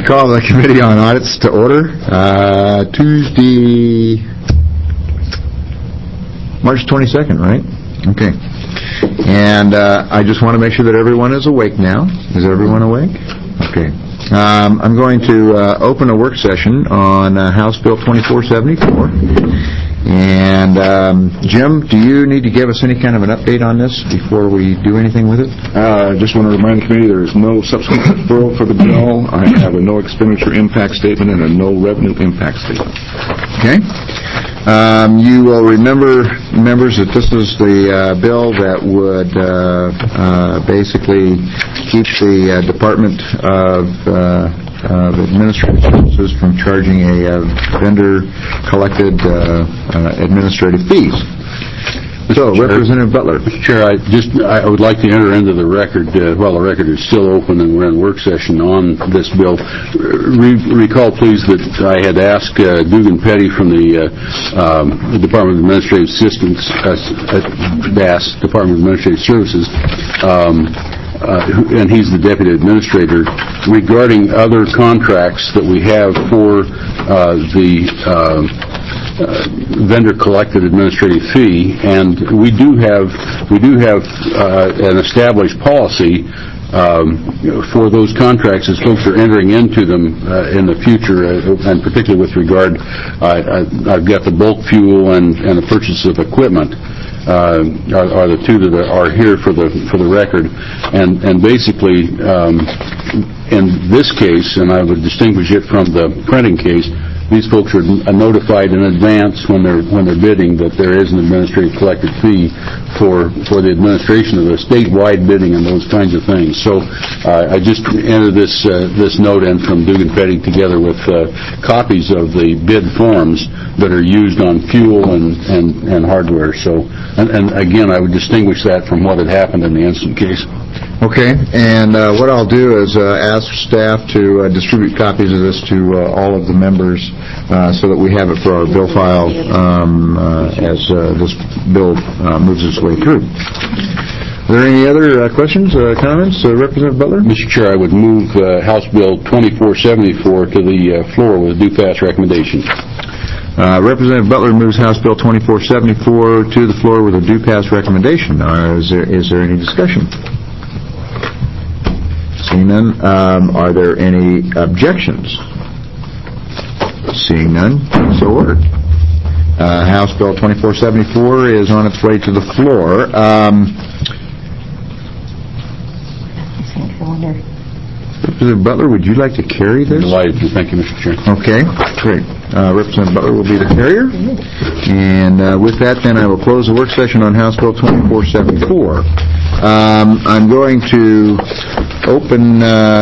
call the Committee on Audits to order. Tuesday, March 22nd, right? Okay. And I just want to make sure that everyone is awake now. Is everyone awake? Okay. I'm going to open a work session on House Bill 2474. And Jim, do you need to give us any kind of an update on this before we do anything with it? I just want to remind the committee there is no subsequent referral for the bill. I have a no expenditure impact statement and a no revenue impact statement. Okay. You will remember, members, that this is the bill that would basically keep the Department of Administrative Services from charging a vendor-collected administrative fees. So, Representative Butler. Mr. Chair, I would like to enter into the record, while the record is still open and we're in work session on this bill. Recall, please, that I had asked Dugan Petty from the Department of Administrative Assistance, DAS, Department of Administrative Services, and he's the Deputy Administrator, regarding other contracts that we have for the vendor-collected administrative fee, and we do have an established policy for those contracts as folks are entering into them in the future, and particularly with regard, I've got the bulk fuel and the purchase of equipment. Are the two that are here for the record, and basically in this case, and I would distinguish it from the printing case, these folks are notified in advance when they're bidding that there is an administrative collected fee for the administration of the statewide bidding and those kinds of things. So I just entered this note in from Dugan Petty together with copies of the bid forms that are used on fuel and hardware. So and again, I would distinguish that from what had happened in the instant case. Okay, and what I'll do is ask staff to distribute copies of this to all of the members so that we have it for our bill file as this bill moves its way through. Are there any other questions or comments? Representative Butler? Mr. Chair, I would move House Bill 2474 to the floor with a due pass recommendation. Representative Butler moves House Bill 2474 to the floor with a due pass recommendation. Is there any discussion? Seeing none, are there any objections? Seeing none, so ordered. House Bill 2474 is on its way to the floor. Representative Butler, would you like to carry this? Delighted to. Thank you, Mr. Chair. Okay, great. Representative Butler will be the carrier. And with that, then, I will close the work session on House Bill 2474. I'm going to open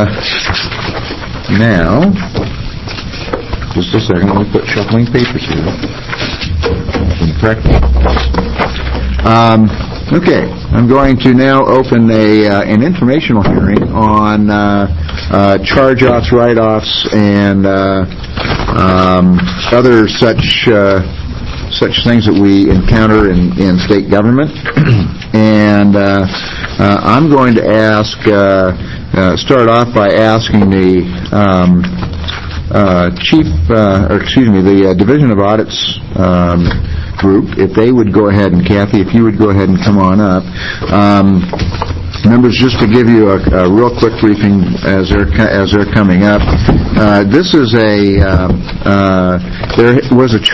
now. Just a second. Let me put shuffling papers here. Okay, I'm going to now open an informational hearing on charge-offs, write-offs, and other such things that we encounter in state government. And I'm going to start off by asking the the Division of Audits group, if they would go ahead, and Kathy, if you would go ahead and come on up. Members, just to give you a real quick briefing as they're coming up. This is there was a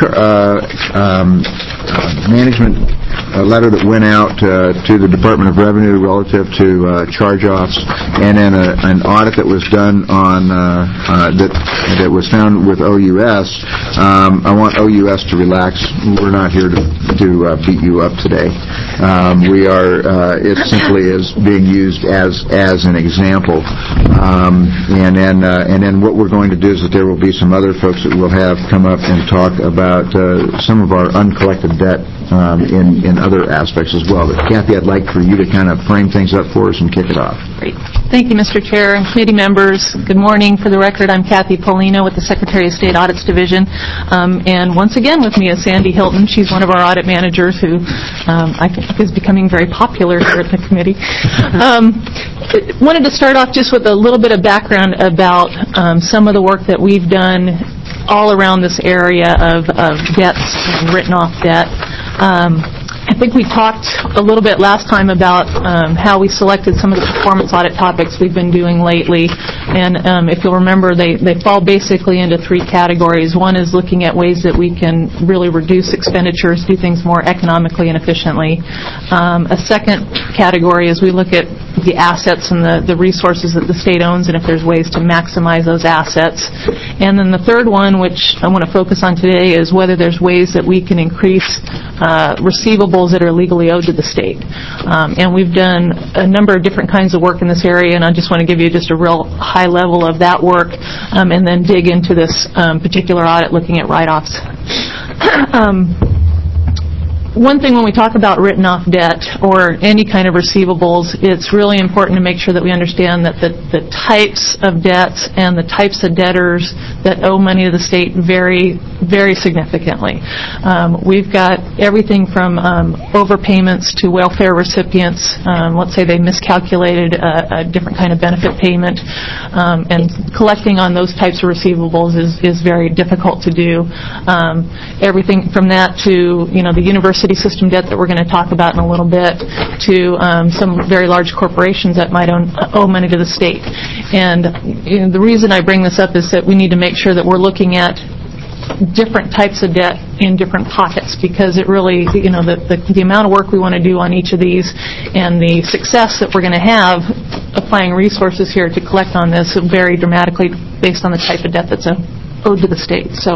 management letter that went out to the Department of Revenue relative to charge-offs, and then an audit that was done on that was found with OUS. I want OUS to relax. We're not here to beat you up today. We are. It simply is being used as an example, and then what we're going to do is that there will be some other folks that will have come up and talk about some of our uncollected debt in other aspects as well. But Kathy, I'd like for you to kind of frame things up for us and kick it off. Great. Thank you, Mr. Chair and committee members. Good morning. For the record, I'm Kathy Polino with the Secretary of State Audits Division. And once again with me is Sandy Hilton. She's one of our audit managers who I think is becoming very popular here at the committee. Wanted to start off just with a little bit of background about some of the work that we've done all around this area of debts and written off debt. I think we talked a little bit last time about how we selected some of the performance audit topics we've been doing lately. And if you'll remember, they fall basically into three categories. One is looking at ways that we can really reduce expenditures, do things more economically and efficiently. A second category is we look at the assets and the resources that the state owns and if there's ways to maximize those assets. And then the third one, which I want to focus on today, is whether there's ways that we can increase receivables that are legally owed to the state. And we've done a number of different kinds of work in this area, and I just want to give you just a real high level of that work and then dig into this particular audit looking at write-offs. One thing when we talk about written off debt or any kind of receivables, it's really important to make sure that we understand that the types of debts and the types of debtors that owe money to the state vary very significantly. We've got everything from overpayments to welfare recipients. Let's say they miscalculated a different kind of benefit payment, and collecting on those types of receivables is very difficult to do. Everything from that to the university system debt that we're going to talk about in a little bit, to some very large corporations that might owe money to the state. And the reason I bring this up is that we need to make sure that we're looking at different types of debt in different pockets, because it really, the amount of work we want to do on each of these and the success that we're going to have applying resources here to collect on this will vary dramatically based on the type of debt that's owed to the state. So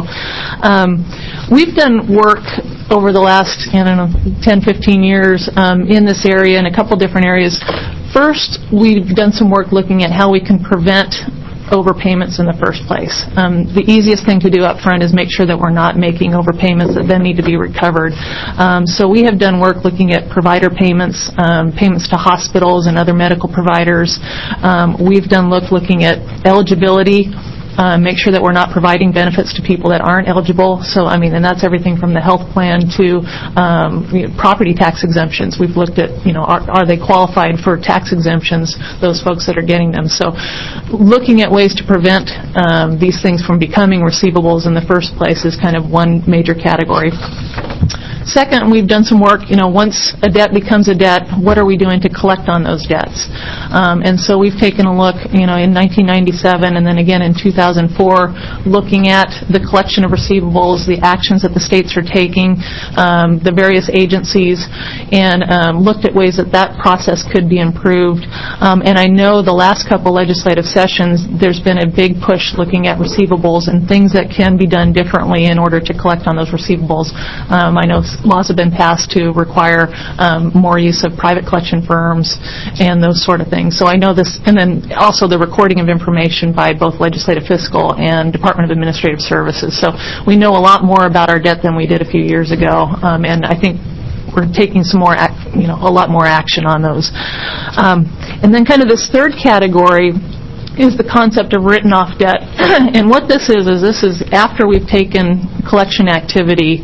we've done work over the last, 10, 15 years in this area in a couple different areas. First, we've done some work looking at how we can prevent overpayments in the first place. The easiest thing to do up front is make sure that we're not making overpayments that then need to be recovered. So we have done work looking at provider payments, payments to hospitals and other medical providers. We've done looking at eligibility. Make sure that we're not providing benefits to people that aren't eligible. So, and that's everything from the health plan to property tax exemptions. We've looked at, are they qualified for tax exemptions, those folks that are getting them. So looking at ways to prevent these things from becoming receivables in the first place is kind of one major category. Second, we've done some work, once a debt becomes a debt, what are we doing to collect on those debts? And so we've taken a look, in 1997 and then again in 2004, looking at the collection of receivables, the actions that the states are taking, the various agencies, and looked at ways that process could be improved. And I know the last couple legislative sessions, there's been a big push looking at receivables and things that can be done differently in order to collect on those receivables. I know laws have been passed to require more use of private collection firms and those sort of things. So I know this, and then also the recording of information by both legislative, fiscal, and Department of Administrative Services. So we know a lot more about our debt than we did a few years ago, and I think we're taking some more, a lot more action on those. And then kind of this third category is the concept of written off debt. And what this is after we've taken collection activity,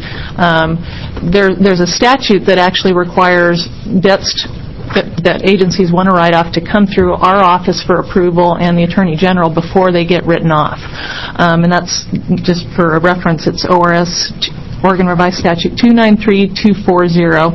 there's a statute that actually requires debts that agencies want to write off to come through our office for approval and the Attorney General before they get written off. And that's just for a reference, it's ORS, Oregon Revised Statute 293240.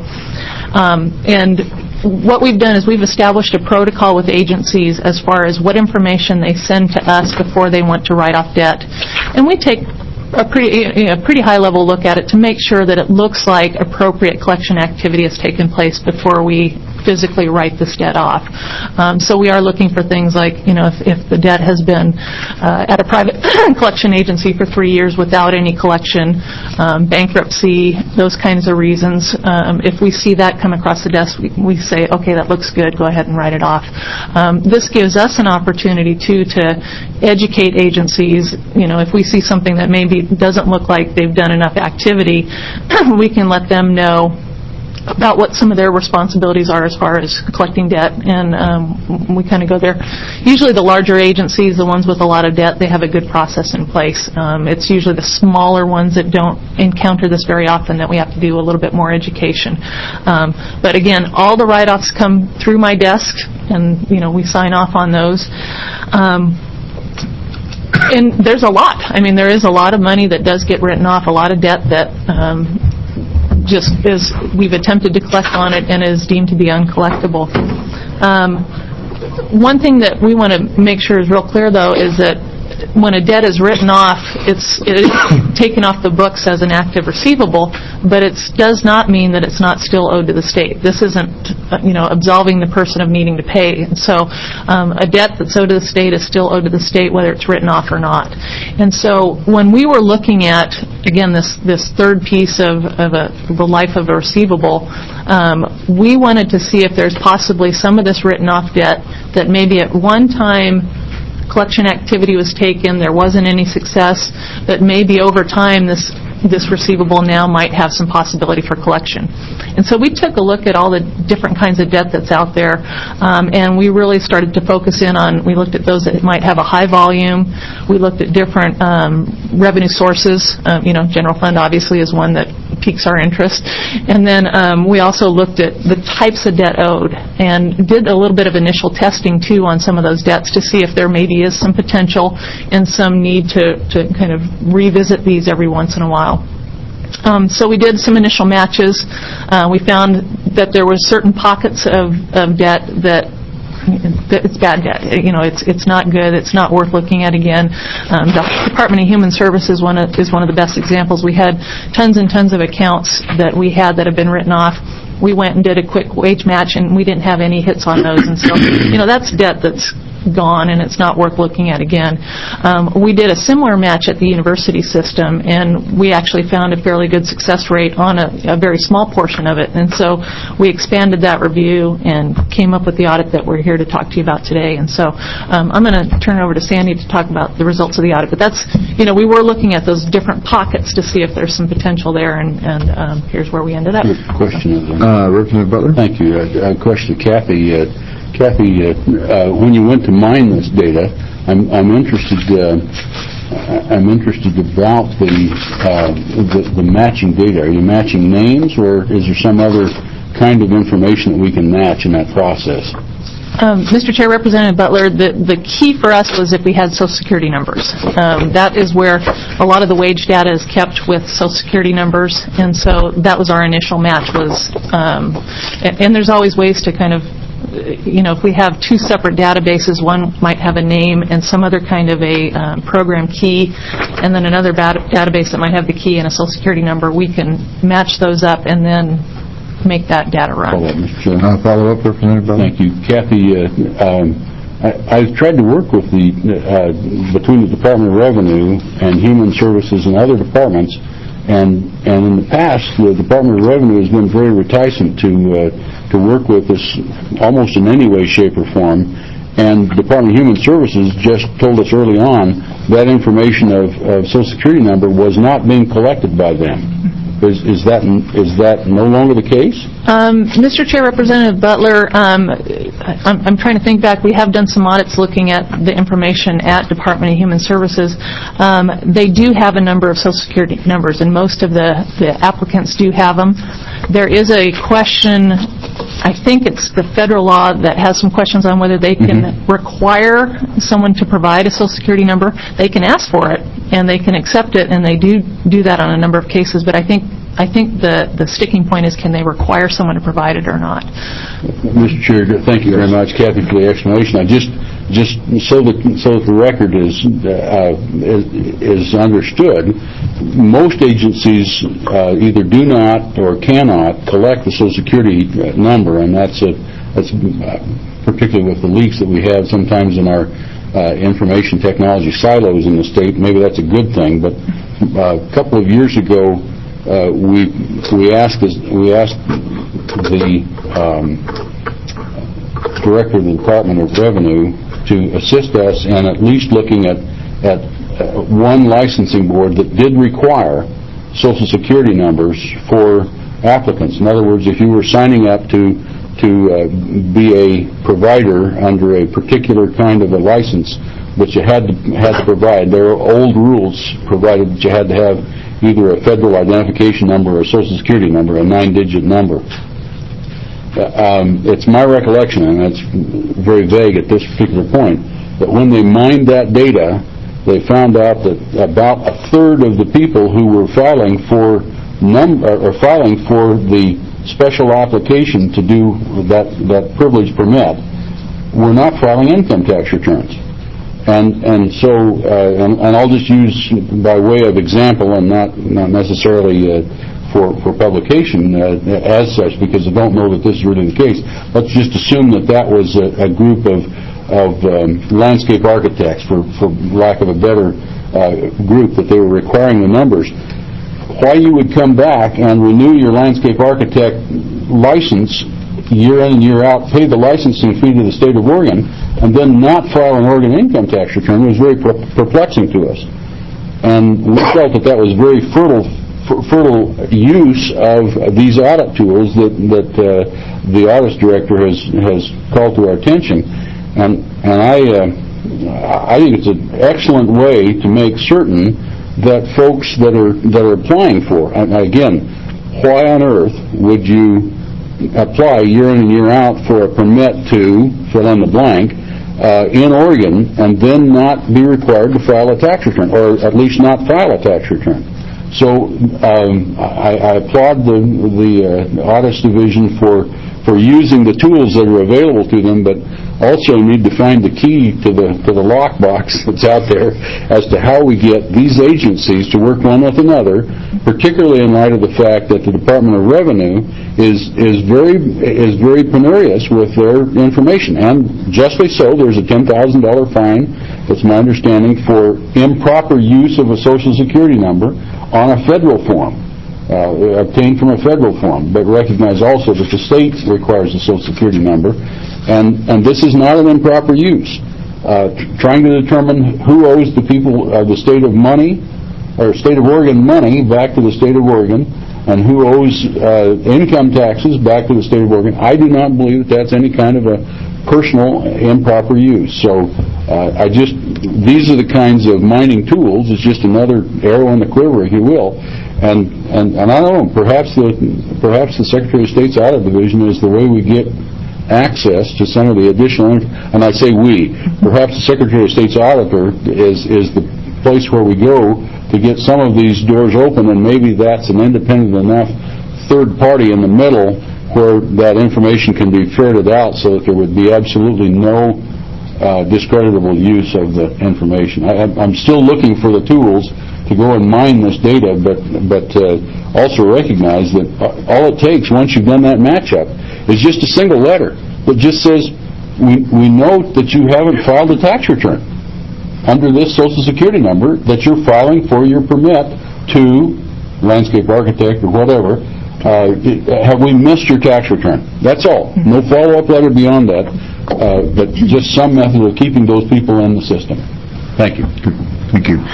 And what we've done is we've established a protocol with agencies as far as what information they send to us before they want to write off debt. And we take a pretty high-level look at it to make sure that it looks like appropriate collection activity has taken place before we physically write this debt off. So we are looking for things like, if the debt has been at a private collection agency for 3 years without any collection, bankruptcy, those kinds of reasons. If we see that come across the desk, we say, okay, that looks good, go ahead and write it off. This gives us an opportunity, too, to educate agencies. If we see something that maybe doesn't look like they've done enough activity, we can let them know about what some of their responsibilities are as far as collecting debt, and we kind of go there. Usually the larger agencies, the ones with a lot of debt, they have a good process in place. It's usually the smaller ones that don't encounter this very often that we have to do a little bit more education. But again, all the write-offs come through my desk, and we sign off on those. And there's a lot. I mean, there is a lot of money that does get written off, a lot of debt that just is, we've attempted to collect on it and is deemed to be uncollectible. One thing that we want to make sure is real clear, though, is that when a debt is written off, it is taken off the books as an active receivable, but it does not mean that it's not still owed to the state. This isn't, absolving the person of needing to pay. And so a debt that's owed to the state is still owed to the state, whether it's written off or not. And so when we were looking at, again, this third piece of the life of a receivable, we wanted to see if there's possibly some of this written off debt that maybe at one time collection activity was taken, there wasn't any success, but maybe over time this receivable now might have some possibility for collection. And so we took a look at all the different kinds of debt that's out there, and we really started to focus in on, we looked at those that might have a high volume, we looked at different revenue sources, general fund obviously is one that piques our interest, and then we also looked at the types of debt owed and did a little bit of initial testing too on some of those debts to see if there maybe is some potential and some need to kind of revisit these every once in a while. So we did some initial matches. We found that there were certain pockets of debt that it's bad debt. It's not good. It's not worth looking at again. The Department of Human Services is one of the best examples. We had tons and tons of accounts that we had that have been written off. We went and did a quick wage match, and we didn't have any hits on those. And so, that's debt that's gone, and it's not worth looking at again. We did a similar match at the university system, and we actually found a fairly good success rate on a very small portion of it. And so we expanded that review and came up with the audit that we're here to talk to you about today. And so I'm going to turn it over to Sandy to talk about the results of the audit. But that's, we were looking at those different pockets to see if there's some potential there, and here's where we ended up. Question. Representative Butler? Thank you. A question to Kathy. Kathy, when you went to mine this data, I'm interested about the matching data. Are you matching names, or is there some other kind of information that we can match in that process? Mr. Chair, Representative Butler, the key for us was if we had Social Security numbers. That is where a lot of the wage data is kept with Social Security numbers, and so that was our initial match. And there's always ways to kind of, if we have two separate databases, one might have a name and some other kind of a program key, and then another database that might have the key and a Social Security number, we can match those up and then make that data run. Follow up, Representative Butler? Thank you. Kathy, I've tried to work with between the Department of Revenue and Human Services and other departments, and in the past, the Department of Revenue has been very reticent to work with us almost in any way, shape, or form. And the Department of Human Services just told us early on that information of Social Security number was not being collected by them. Is that no longer the case? Mr. Chair, Representative Butler, I'm trying to think back. We have done some audits looking at the information at Department of Human Services. They do have a number of Social Security numbers, and most of the applicants do have them. There is a question, I think it's the federal law that has some questions on whether they can require someone to provide a Social Security number. They can ask for it, and they can accept it, and they do that on a number of cases, but I think the sticking point is, can they require someone to provide it or not? Mr. Chair, thank you very much, Kathy, for the explanation. I just so that the record is understood, most agencies either do not or cannot collect the Social Security number, and that's particularly with the leaks that we have sometimes in our information technology silos in the state. Maybe that's a good thing, but a couple of years ago, we asked the director of the Department of Revenue to assist us in at least looking at one licensing board that did require Social Security numbers for applicants. In other words, if you were signing up to be a provider under a particular kind of a license, but you had to provide, there are old rules provided that you had to have either a federal identification number or a Social Security number, a 9-digit number. It's my recollection, and it's very vague at this particular point, that when they mined that data, they found out that about a third of the people who were filing for the special application to do that privilege permit were not filing income tax returns. And so I'll just use by way of example and not necessarily for publication as such, because I don't know that this is really the case. Let's just assume that was a group of landscape architects, for lack of a better group, that they were requiring the numbers. Why you would come back and renew your landscape architect license year in and year out, pay the licensing fee to the state of Oregon, and then not file an Oregon income tax return was very perplexing to us. And we felt that was very fertile use of these audit tools that the audit director has called to our attention. And I think it's an excellent way to make certain that folks that are applying for, and again, why on earth would you apply year in and year out for a permit to fill in the blank in Oregon and then not be required to file a tax return, or at least not file a tax return? So I applaud the Audits Division for using the tools that are available to them, but also need to find the key to the lockbox that's out there as to how we get these agencies to work one with another, particularly in light of the fact that the Department of Revenue is very penurious with their information, and justly so. There's a $10,000 fine, that's my understanding, for improper use of a Social Security number on a federal form, obtained from a federal form, but recognize also that the state requires a Social Security number, and this is not an improper use. Trying to determine who owes the people of the state of Oregon money back to the state of Oregon, and who owes income taxes back to the state of Oregon, I do not believe that that's any kind of a personal improper use. So these are the kinds of mining tools. It's just another arrow in the quiver, if you will. And I don't know, perhaps the Secretary of State's Audit Division is the way we get access to some of the additional, and I say we, perhaps the Secretary of State's Auditor is the place where we go to get some of these doors open, and maybe that's an independent enough third party in the middle where that information can be ferreted out so that there would be absolutely no discreditable use of the information. I'm still looking for the tools to go and mine this data, but also recognize that all it takes once you've done that matchup is just a single letter that just says, we note that you haven't filed a tax return under this Social Security number that you're filing for your permit to landscape architect or whatever. Have we missed your tax return? That's all. No follow-up letter beyond that, but just some method of keeping those people in the system. Thank you. Thank you.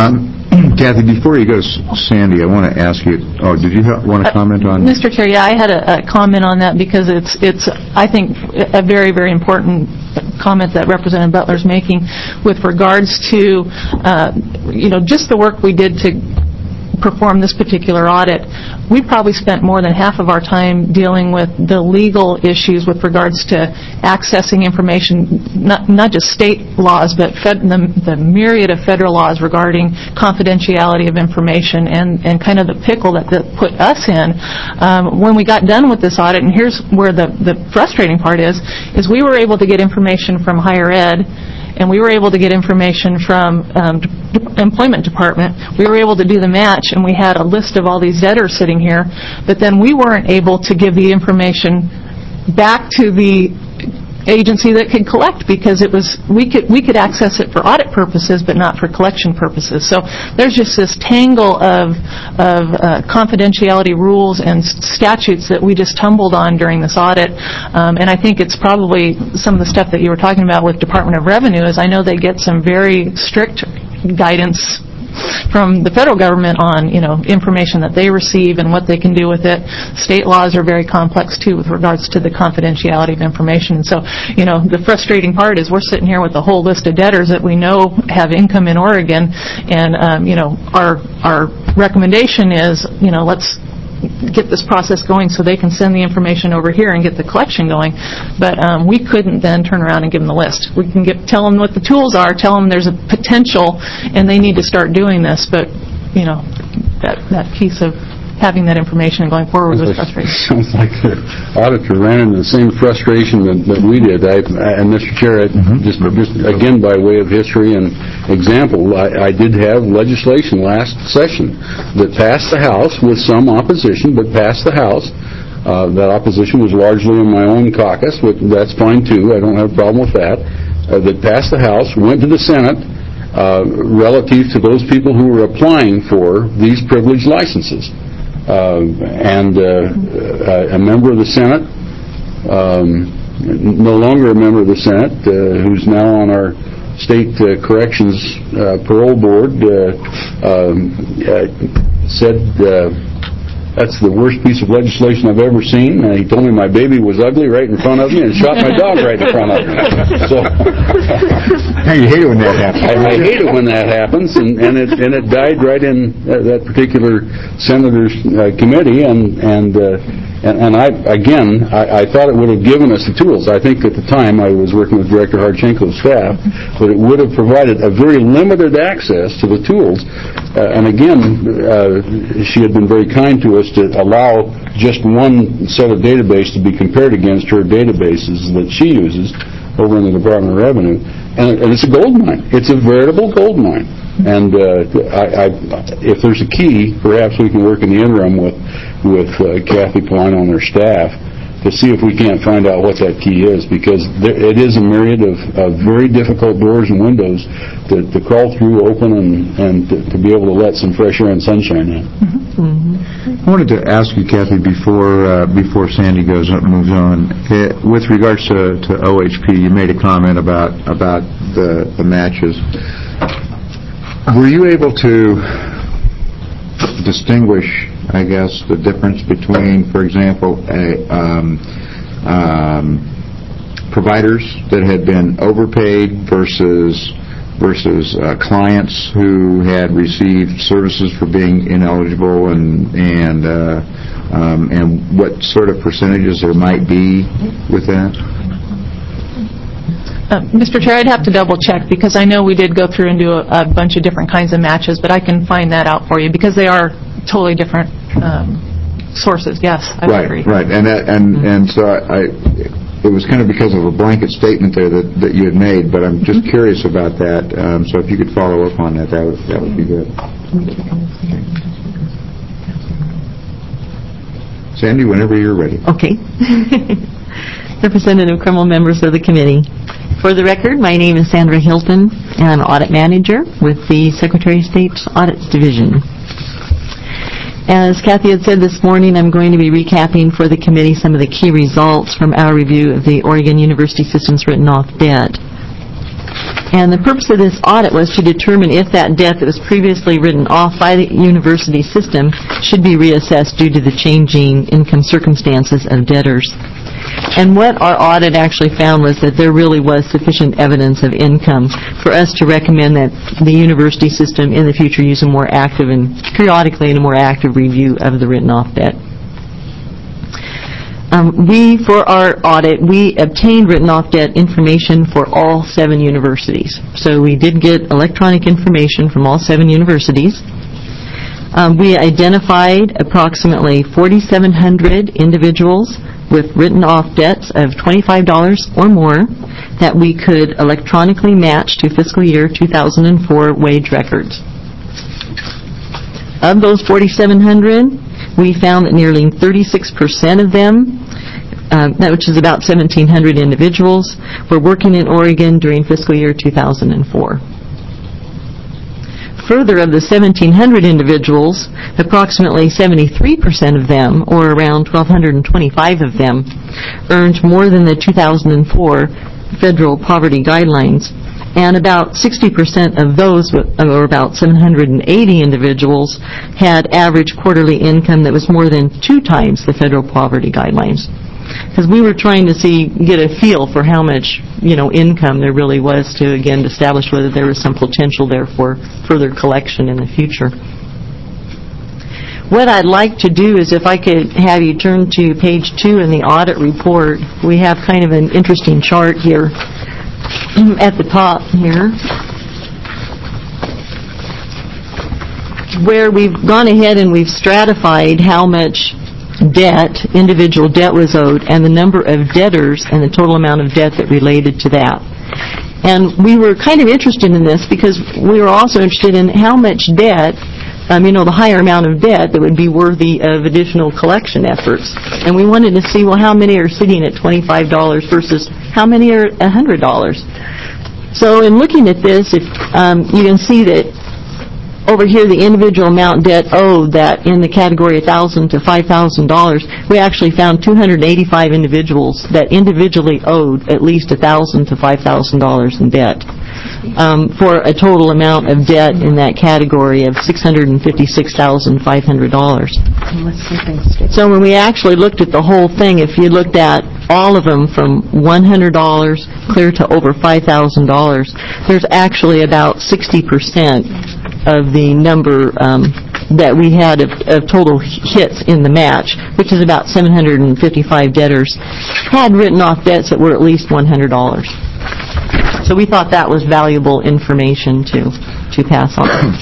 Kathy, before you go to Sandy, I want to ask you, did you want to comment on Mr. Chair, yeah, I had a comment on that because it's I think, a very, very important comment that Representative Butler's making with regards to, just the work we did to perform this particular audit. We probably spent more than half of our time dealing with the legal issues with regards to accessing information, not just state laws, but the myriad of federal laws regarding confidentiality of information and kind of the pickle that put us in. When we got done with this audit, and here's where the frustrating part is we were able to get information from higher ed, and we were able to get information from Employment Department. We were able to do the match, and we had a list of all these debtors sitting here, but then we weren't able to give the information back to the agency that could collect because we could access it for audit purposes but not for collection purposes. So there's just this tangle of confidentiality rules and statutes that we just tumbled on during this audit, and I think it's probably some of the stuff that you were talking about with Department of Revenue is I know they get some very strict guidance from the federal government on, information that they receive and what they can do with it. State laws are very complex, too, with regards to the confidentiality of information. And so, the frustrating part is we're sitting here with a whole list of debtors that we know have income in Oregon, and, our recommendation is, let's get this process going so they can send the information over here and get the collection going. But we couldn't then turn around and give them the list. We can tell them what the tools are, tell them there's a potential, and they need to start doing this. But, that piece of having that information and going forward was frustrating. Sounds like the auditor ran into the same frustration that we did. And Mr. Chair, just again by way of history and example, I did have legislation last session that passed the House with some opposition, but passed the House. That opposition was largely in my own caucus, but that's fine too. I don't have a problem with that. That passed the House, went to the Senate, relative to those people who were applying for these privileged licenses. And a member of the Senate, no longer a member of the Senate, who's now on our state corrections parole board, said that's the worst piece of legislation I've ever seen. He told me my baby was ugly right in front of me and shot my dog right in front of me. So, you hate it when that happens. I hate it when that happens, and it died right in that particular senator's committee, and I thought it would have given us the tools. I think at the time I was working with Director Harchenko's staff, but it would have provided a very limited access to the tools. And again, she had been very kind to us to allow just one set of database to be compared against her databases that she uses over in the Department of Revenue. And it's a gold mine. It's a veritable gold mine. And if there's a key, perhaps we can work in the interim with Kathy Polino and her staff to see if we can't find out what that key is, because it is a myriad of very difficult doors and windows to crawl through, open, and to be able to let some fresh air and sunshine in. I wanted to ask you, Kathy, before Sandy moves on, with regards to OHP, you made a comment about the matches. Were you able to distinguish, I guess, the difference between, for example, providers that had been overpaid versus clients who had received services for being ineligible, and what sort of percentages there might be with that? Mr. Chair, I'd have to double check, because I know we did go through and do a bunch of different kinds of matches, but I can find that out for you, because they are totally different sources. Yes, I would agree. Right, and so it was kind of because of a blanket statement there that you had made, but I'm just curious about that. So if you could follow up on that would be good. Sandy, whenever you're ready. Okay. Representative Crummell, members of the committee. For the record, my name is Sandra Hilton, and I'm Audit Manager with the Secretary of State's Audit Division. As Kathy had said this morning, I'm going to be recapping for the committee some of the key results from our review of the Oregon University System's written-off debt. And the purpose of this audit was to determine if that debt that was previously written off by the university system should be reassessed due to the changing income circumstances of debtors. And what our audit actually found was that there really was sufficient evidence of income for us to recommend that the university system in the future use a more active and periodically in a more active review of the written-off debt. For our audit, we obtained written-off debt information for all 7 universities. So we did get electronic information from all 7 universities. We identified approximately 4,700 individuals with written-off debts of $25 or more that we could electronically match to fiscal year 2004 wage records. Of those 4,700, we found that nearly 36% of them, which is about 1,700 individuals, were working in Oregon during fiscal year 2004. Further, of the 1,700 individuals, approximately 73% of them, or around 1,225 of them, earned more than the 2004 federal poverty guidelines And about 60% of those, or about 780 individuals, had average quarterly income that was more than 2 times the federal poverty guidelines. Because we were trying to get a feel for how much, income there really was to, again, establish whether there was some potential there for further collection in the future. What I'd like to do is, if I could have you turn to page 2 in the audit report, we have kind of an interesting chart here at the top here, where we've gone ahead and we've stratified how much individual debt was owed, and the number of debtors and the total amount of debt that related to that. And we were kind of interested in this because we were also interested in how much debt, the higher amount of debt that would be worthy of additional collection efforts. And we wanted to see, how many are sitting at $25 versus how many are $100? So in looking at this, if you can see that over here, the individual amount debt owed, that in the category $1,000 to $5,000, we actually found 285 individuals that individually owed at least $1,000 to $5,000 in debt, for a total amount of debt in that category of $656,500. So when we actually looked at the whole thing, if you looked at all of them from $100 clear to over $5,000, there's actually about 60% of the number that we had of total hits in the match, which is about 755 debtors, had written off debts that were at least $100. So we thought that was valuable information to pass on.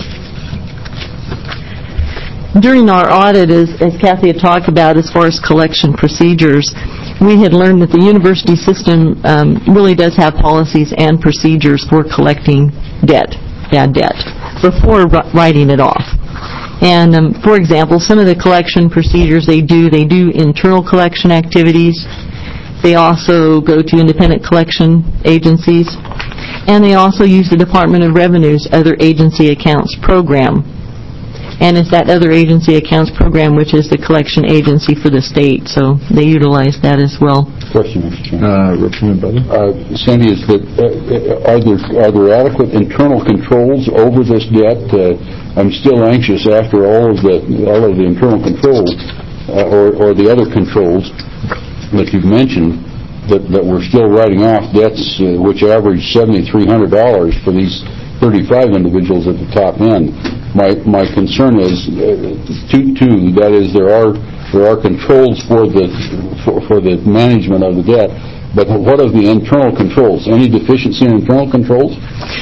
During our audit, as Kathy had talked about, as far as collection procedures, we had learned that the university system really does have policies and procedures for collecting bad debt, before writing it off. And for example, some of the collection procedures they do internal collection activities. They also go to independent collection agencies, and they also use the Department of Revenue's Other Agency Accounts program. And it's that Other Agency Accounts program which is the collection agency for the state, so they utilize that as well. Question, Mr. Chairman. Representative Butler? Sandy, is that are there adequate internal controls over this debt? I'm still anxious after all of the internal controls or the other controls that you've mentioned that we're still writing off debts which average $7,300 for these 35 individuals at the top end. My concern is two. That is, there are controls for the management of the debt, but what of the internal controls? Any deficiency in internal controls?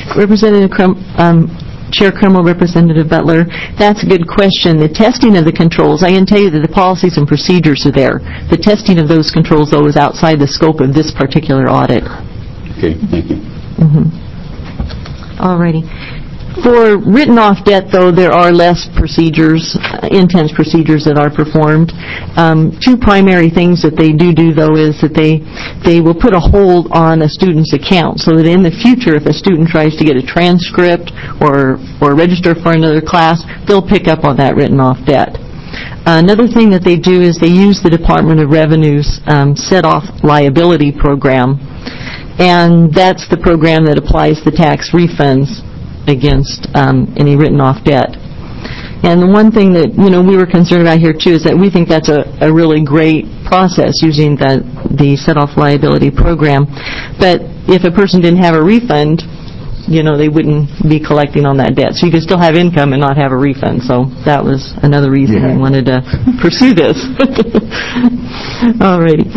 Chair Crummell, Representative Butler, that's a good question. The testing of the controls, I can tell you that the policies and procedures are there. The testing of those controls, though, is outside the scope of this particular audit. Okay, thank you. All righty. For written-off debt, though, there are less procedures, intense procedures that are performed. Two primary things that they do, though, is that they will put a hold on a student's account so that in the future, if a student tries to get a transcript or register for another class, they'll pick up on that written-off debt. Another thing that they do is they use the Department of Revenue's set-off liability program, and that's the program that applies the tax refunds against any written-off debt. And the one thing that we were concerned about here too is that we think that's a really great process using the set-off liability program. But if a person didn't have a refund, they wouldn't be collecting on that debt. So you could still have income and not have a refund. So that was another reason we wanted to pursue this. Alrighty.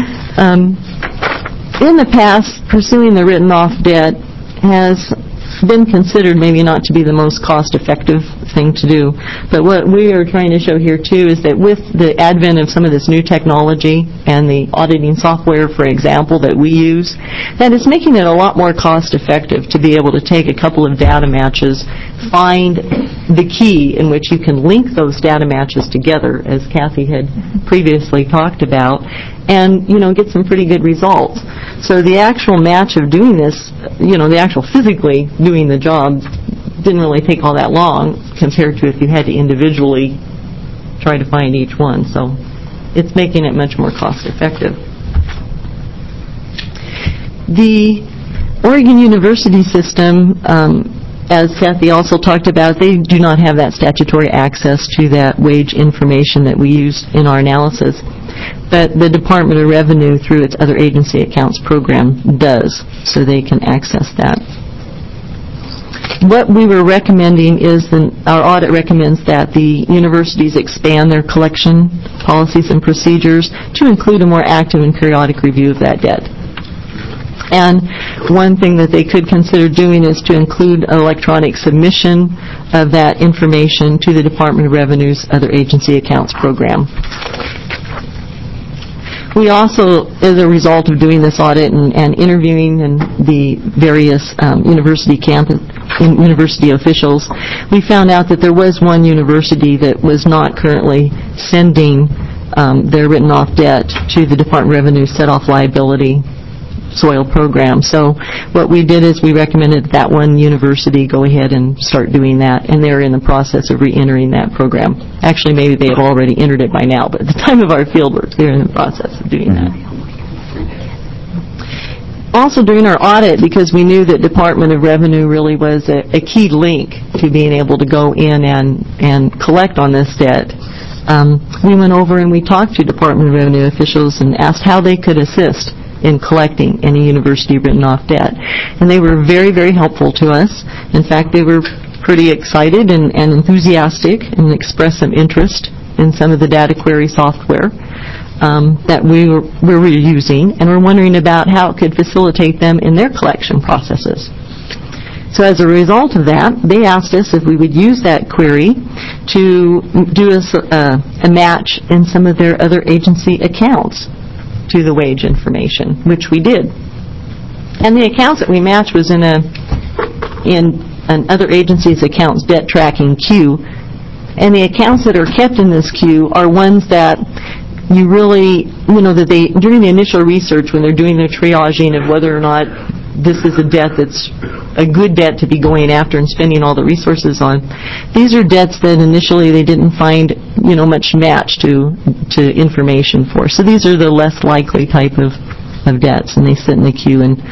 In the past, pursuing the written-off debt has been considered maybe not to be the most cost-effective thing to do. But what we are trying to show here, too, is that with the advent of some of this new technology and the auditing software, for example, that we use, that it's making it a lot more cost-effective to be able to take a couple of data matches, find the key in which you can link those data matches together, as Kathy had previously talked about, and, get some pretty good results. So the actual match of doing this, the actual physically doing the job didn't really take all that long compared to if you had to individually try to find each one. So it's making it much more cost effective. The Oregon University system, as Kathy also talked about, they do not have that statutory access to that wage information that we used in our analysis. But the Department of Revenue, through its other agency accounts program, does, so they can access that. What we were recommending is, our audit recommends that the universities expand their collection policies and procedures to include a more active and periodic review of that debt. And one thing that they could consider doing is to include an electronic submission of that information to the Department of Revenue's other agency accounts program. We also, as a result of doing this audit and interviewing in the various university officials, we found out that there was one university that was not currently sending their written-off debt to the Department of Revenue set-off liability soil program. So what we did is we recommended that one university go ahead and start doing that, and they're in the process of re-entering that program. Actually, maybe they have already entered it by now, but at the time of our field work, they're in the process of doing that. Also, during our audit, because we knew that Department of Revenue really was a key link to being able to go in and collect on this debt, we went over and we talked to Department of Revenue officials and asked how they could assist in collecting any university written-off debt. And they were very, very helpful to us. In fact, they were pretty excited and enthusiastic and expressed some interest in some of the data query software that we were using, and were wondering about how it could facilitate them in their collection processes. So as a result of that, they asked us if we would use that query to do a match in some of their other agency accounts to the wage information, which we did. And the accounts that we matched was in an other agency's accounts debt tracking queue. And the accounts that are kept in this queue are ones that you really, that they, during the initial research, when they're doing their triaging of whether or not this is a debt that's a good debt to be going after and spending all the resources on, these are debts that initially they didn't find, much match to information for. So these are the less likely type of debts, and they sit in the queue. And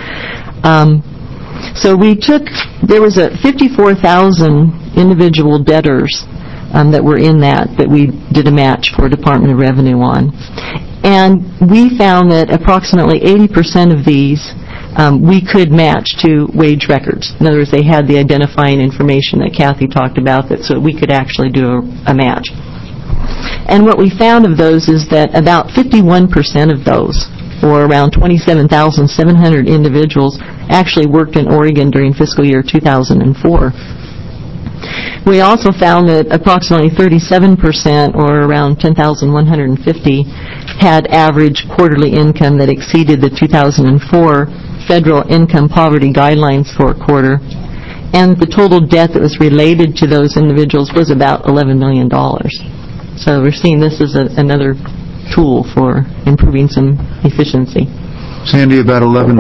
so there was 54,000 individual debtors that were in that we did a match for Department of Revenue on. And we found that approximately 80% of these we could match to wage records. In other words, they had the identifying information that Kathy talked about, so we could actually do a match. And what we found of those is that about 51% of those, or around 27,700 individuals, actually worked in Oregon during fiscal year 2004. We also found that approximately 37%, or around 10,150, had average quarterly income that exceeded the 2004 federal income poverty guidelines for a quarter, and the total debt that was related to those individuals was about $11 million. So we're seeing this as another tool for improving some efficiency. Sandy, about 11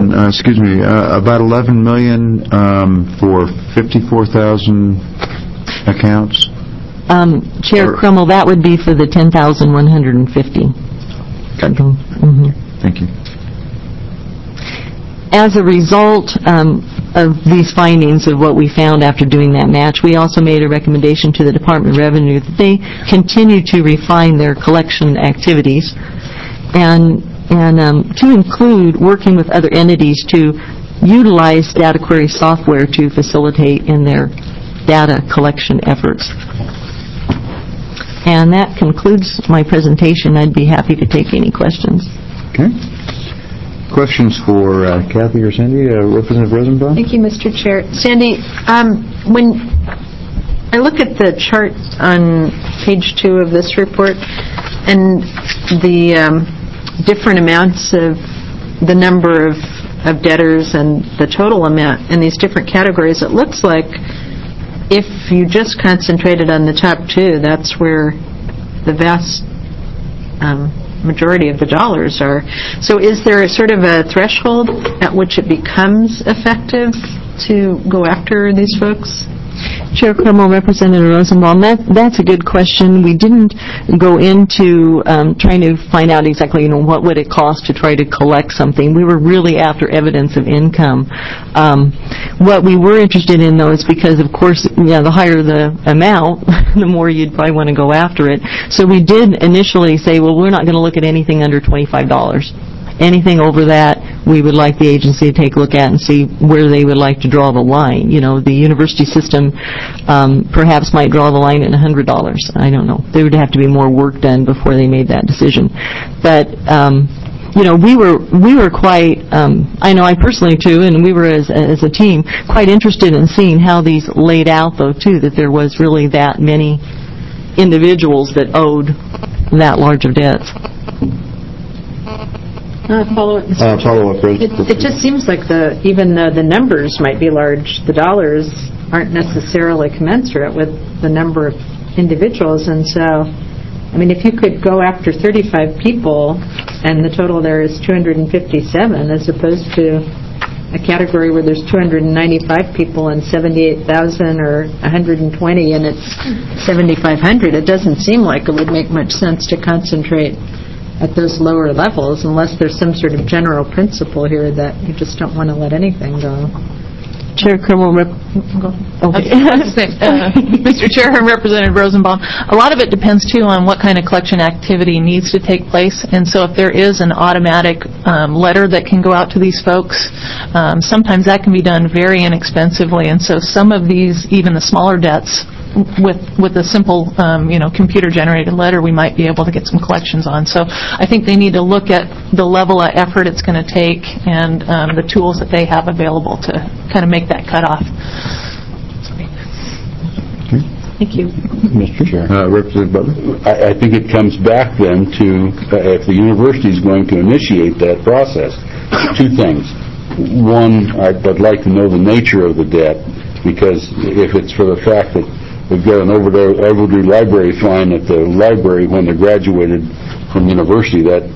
million for 54,000 accounts? Chair Crummell, that would be for the 10,150. Gotcha. Mm-hmm. Thank you. As a result of these findings of what we found after doing that match, we also made a recommendation to the Department of Revenue that they continue to refine their collection activities and to include working with other entities to utilize data query software to facilitate in their data collection efforts. And that concludes my presentation. I'd be happy to take any questions. Okay. Questions for Kathy or Sandy? Representative Rosenbaum? Thank you, Mr. Chair. Sandy, when I look at the chart on page 2 of this report and the different amounts of the number of debtors and the total amount in these different categories, it looks like if you just concentrated on the top 2, that's where the vast majority of the dollars are. So is there a sort of a threshold at which it becomes effective to go after these folks? Chair Crummell, Representative Rosenbaum, that's a good question. We didn't go into trying to find out exactly, what would it cost to try to collect something. We were really after evidence of income. What we were interested in, though, is because, of course, the higher the amount, the more you'd probably want to go after it. So we did initially say, well, we're not going to look at anything under $25. Anything over that, we would like the agency to take a look at and see where they would like to draw the line. The university system perhaps might draw the line at $100. I don't know. There would have to be more work done before they made that decision. But we were quite, I know I personally too, and we were as a team, quite interested in seeing how these laid out, though, too, that there was really that many individuals that owed that large of debts. Follow-up, Mr. Chair. Follow-up, It just seems like even though the numbers might be large, the dollars aren't necessarily commensurate with the number of individuals. And so, if you could go after 35 people and the total there is 257 as opposed to a category where there's 295 people and 78,000 or 120 and it's 7,500, it doesn't seem like it would make much sense to concentrate at those lower levels unless there's some sort of general principle here that you just don't want to let anything go. Chair Crummell, Mr. Chair and Representative Rosenbaum, a lot of it depends, too, on what kind of collection activity needs to take place. And so if there is an automatic letter that can go out to these folks, sometimes that can be done very inexpensively. And so some of these, even the smaller debts, with a simple, computer-generated letter, we might be able to get some collections on. So I think they need to look at the level of effort it's going to take and the tools that they have available to kind of make that cutoff. Okay. Thank you. Mr. Chair. Representative Butler? I think it comes back then to, if the university is going to initiate that process, two things. One, I'd like to know the nature of the debt, because if it's for the fact that we've got an overdue library fine at the library when they graduated from university, that's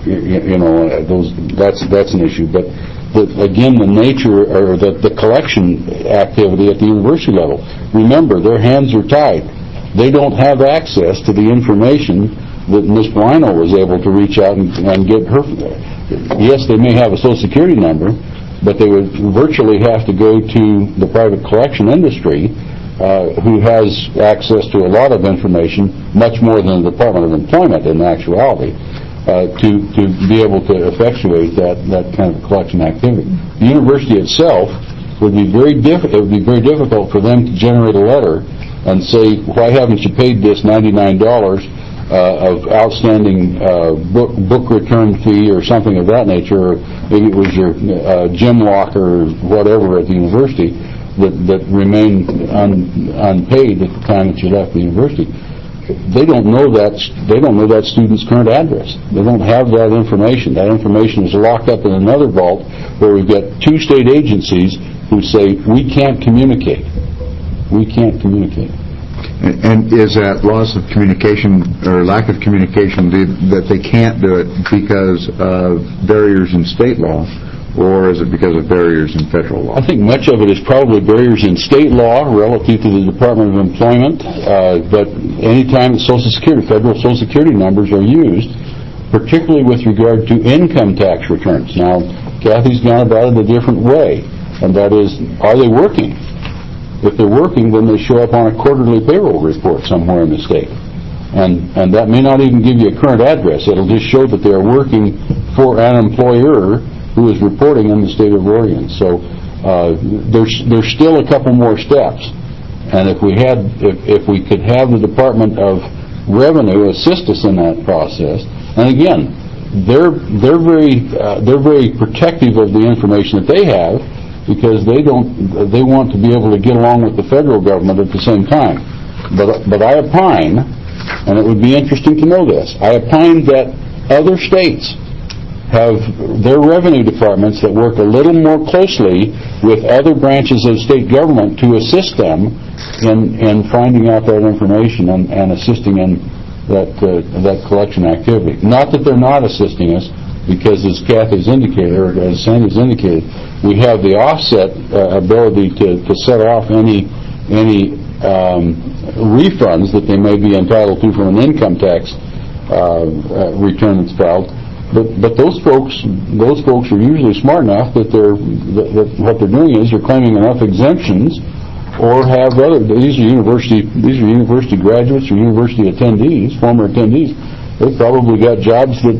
an issue. But again, the nature or the collection activity at the university level. Remember, their hands are tied. They don't have access to the information that Ms. Brino was able to reach out and get her. Yes, they may have a Social Security number, but they would virtually have to go to the private collection industry, who has access to a lot of information, much more than the Department of Employment in actuality, to be able to effectuate that kind of collection activity. The university itself would be very difficult. It would be very difficult for them to generate a letter and say, "Why haven't you paid this $99 of outstanding book return fee," or something of that nature, or maybe it was your gym locker or whatever at the university that remained unpaid at the time that you left the university. They don't know that student's current address. They don't have that information. That information is locked up in another vault where we've got two state agencies who say, "We can't communicate. We can't communicate." And is that loss of communication or lack of communication that they can't do it because of barriers in state law, or is it because of barriers in federal law? I think much of it is probably barriers in state law relative to the Department of Employment, but any time Social Security, federal Social Security numbers are used, particularly with regard to income tax returns. Now, Kathy's gone about it a different way, and that is, are they working? If they're working, then they show up on a quarterly payroll report somewhere in the state. And that may not even give you a current address. It'll just show that they're working for an employer who is reporting in the state of Oregon. So there's still a couple more steps. And if we could have the Department of Revenue assist us in that process, and again, they're very protective of the information that they have, because they want to be able to get along with the federal government at the same time. But I opine, and it would be interesting to know this, I opine that other states have their revenue departments that work a little more closely with other branches of state government to assist them in finding out that information and assisting in that collection activity. Not that they're not assisting us, because as Kathy's indicated, or as Sandy's indicated, we have the offset ability to set off any refunds that they may be entitled to from an income tax return that's filed. But those folks are usually smart enough that what they're doing is they're claiming enough exemptions, or have these are university graduates or university attendees, former attendees. They've probably got jobs that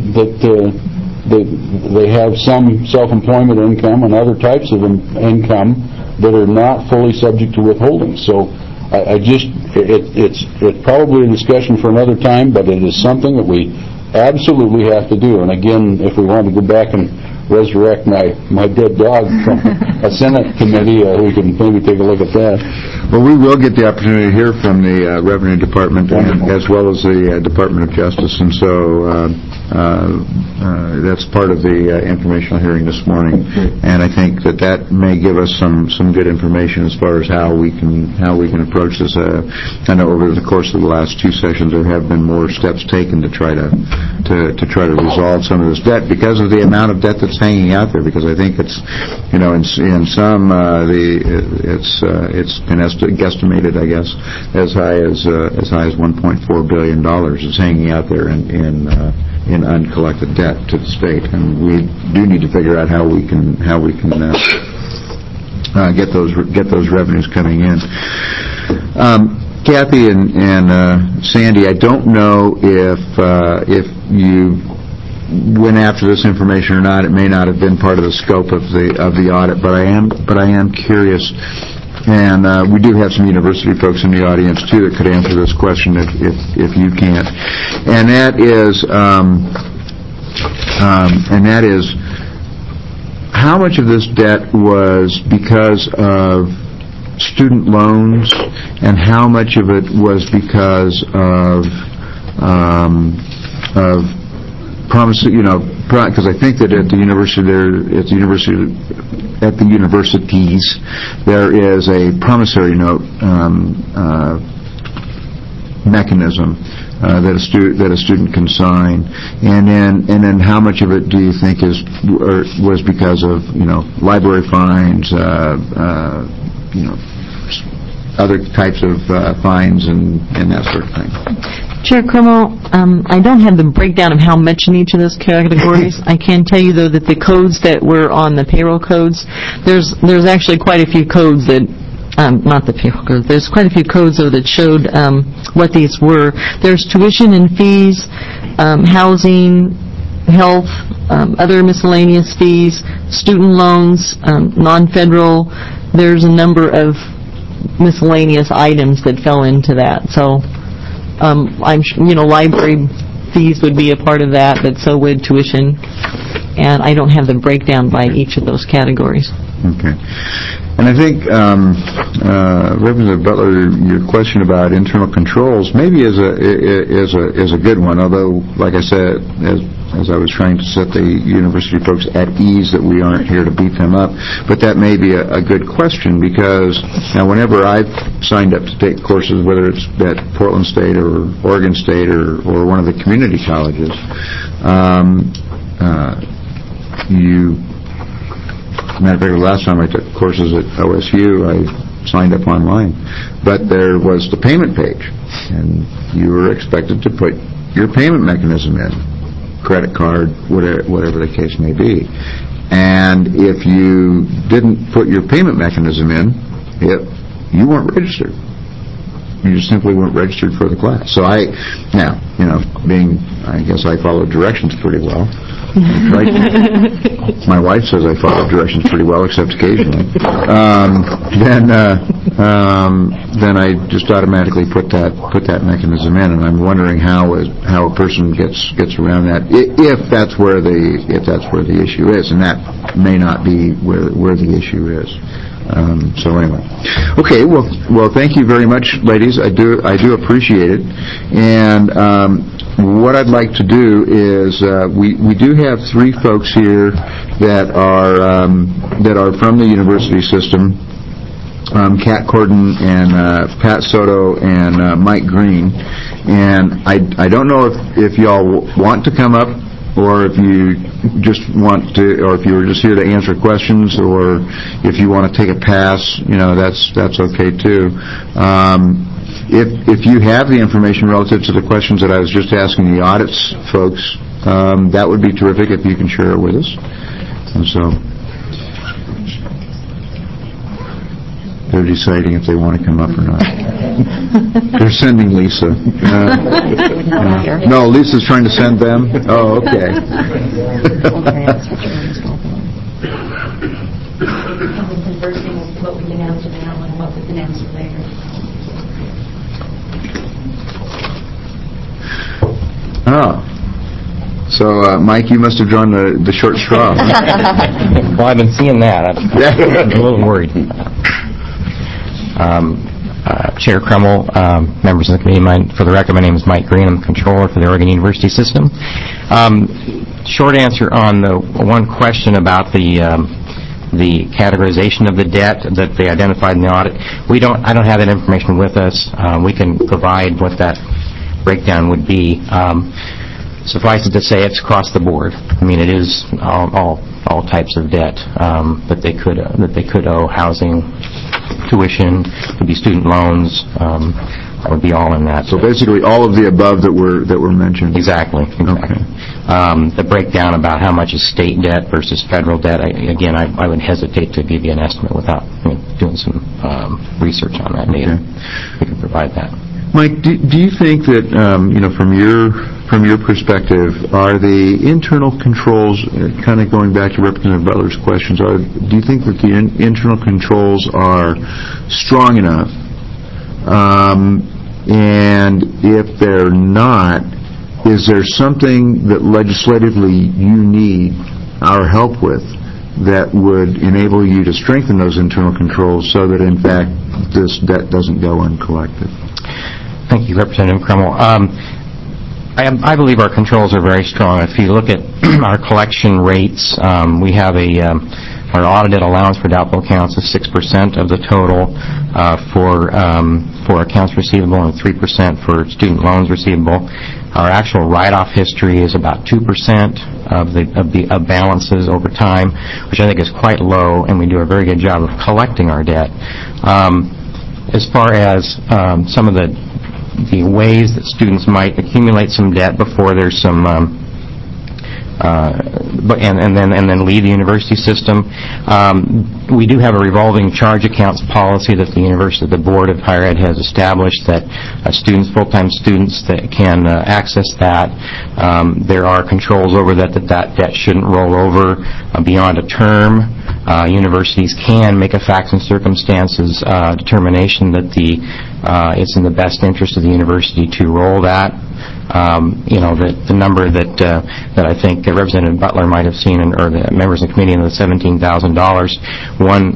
they have some self-employment income and other types of income that are not fully subject to withholding. So it's probably a discussion for another time, but it is something that we absolutely have to do. And again, if we want to go back and resurrect my dead dog from a Senate committee, we can maybe take a look at that. Well, we will get the opportunity to hear from the Revenue Department as well as the Department of Justice, and so that's part of the informational hearing this morning. And I think that may give us some good information as far as how we can approach this. I know over the course of the last two sessions there have been more steps taken to try to resolve some of this debt because of the amount of debt that's hanging out there. Because I think it's, in some it's been guesstimated, I guess, as high as $1.4 billion is hanging out there in uncollected debt to the state, and we do need to figure out how we can get those revenues coming in. Kathy and Sandy, I don't know if you went after this information or not. It may not have been part of the scope of the audit, but I am curious. And we do have some university folks in the audience too that could answer this question if you can't. And that is how much of this debt was because of student loans, and how much of it was because of promise, because I think that at the universities there is a promissory note mechanism that a student can sign, and then how much of it do you think was because of library fines, other types of fines and that sort of thing? Chair Crummell, I don't have the breakdown of how much in each of those categories. I can tell you, though, that the codes that were on the payroll codes, there's actually quite a few codes that, not the payroll codes, there's quite a few codes, though, that showed what these were. There's tuition and fees, housing, health, other miscellaneous fees, student loans, non-federal. There's a number of miscellaneous items that fell into that. So library fees would be a part of that, but so would tuition. And I don't have the breakdown by each of those categories. Okay. And I think, Representative Butler, your question about internal controls maybe is a good one. Although, like I said, as I was trying to set the university folks at ease that we aren't here to beat them up, but that may be a good question, because now whenever I've signed up to take courses, whether it's at Portland State or Oregon State or one of the community colleges, matter of fact, the last time I took courses at OSU, I signed up online. But there was the payment page, and you were expected to put your payment mechanism in, credit card, whatever the case may be. And if you didn't put your payment mechanism in, you weren't registered. You just simply weren't registered for the class. So I guess I followed directions pretty well. Right? My wife says I follow directions pretty well, except occasionally. Then I just automatically put that mechanism in, and I'm wondering how a person gets around that, if that's where the issue is, and that may not be where the issue is. So anyway, okay. Well, thank you very much, ladies. I do appreciate it. And what I'd like to do is we do have three folks here that are from the university system. Kat Corden and Pat Soto and Mike Green. And I don't know if y'all want to come up or if you just want to, or if you were just here to answer questions, or if you want to take a pass, that's okay too. If you have the information relative to the questions that I was just asking the audits folks, that would be terrific if you can share it with us. And so they're deciding if they want to come up or not. They're sending Lisa. No, Lisa's trying to send them? Oh, okay. Conversing with what we can answer now and what we can answer later. Oh. So, Mike, you must have drawn the short straw. Well, I've been seeing that. I'm a little worried. Chair Crummell, members of the committee, for the record, my name is Mike Green. I'm the controller for the Oregon University System. Short answer on the one question about the categorization of the debt that they identified in the audit. I don't have that information with us. We can provide what that breakdown would be. Suffice it to say, it's across the board. I mean, it is all types of debt that they could owe: housing, tuition, could be student loans. That would be all in that. So basically, all of the above that were mentioned. Exactly. Okay. The breakdown about how much is state debt versus federal debt. I would hesitate to give you an estimate without doing some research on that data. We can provide that. Mike, do you think that from your perspective, are the internal controls, kind of going back to Representative Butler's questions, do you think that the internal controls are strong enough? And if they're not, is there something that legislatively you need our help with that would enable you to strengthen those internal controls so that, in fact, this debt doesn't go uncollected? Thank you, Representative Crummell. I believe our controls are very strong. If you look at our collection rates, we have our audited allowance for doubtful accounts is 6% of the total for accounts receivable and 3% for student loans receivable. Our actual write-off history is about 2% of balances over time, which I think is quite low, and we do a very good job of collecting our debt. As far as some of the ways that students might accumulate some debt before there's some and then leave the university system. We do have a revolving charge accounts policy that the Board of Higher Ed has established that full-time students that can access that. There are controls over that debt shouldn't roll over beyond a term. Universities can make a facts and circumstances determination that it's in the best interest of the university to roll that. The number that I think Representative Butler might have seen, or the members of the committee, in the $17,000. One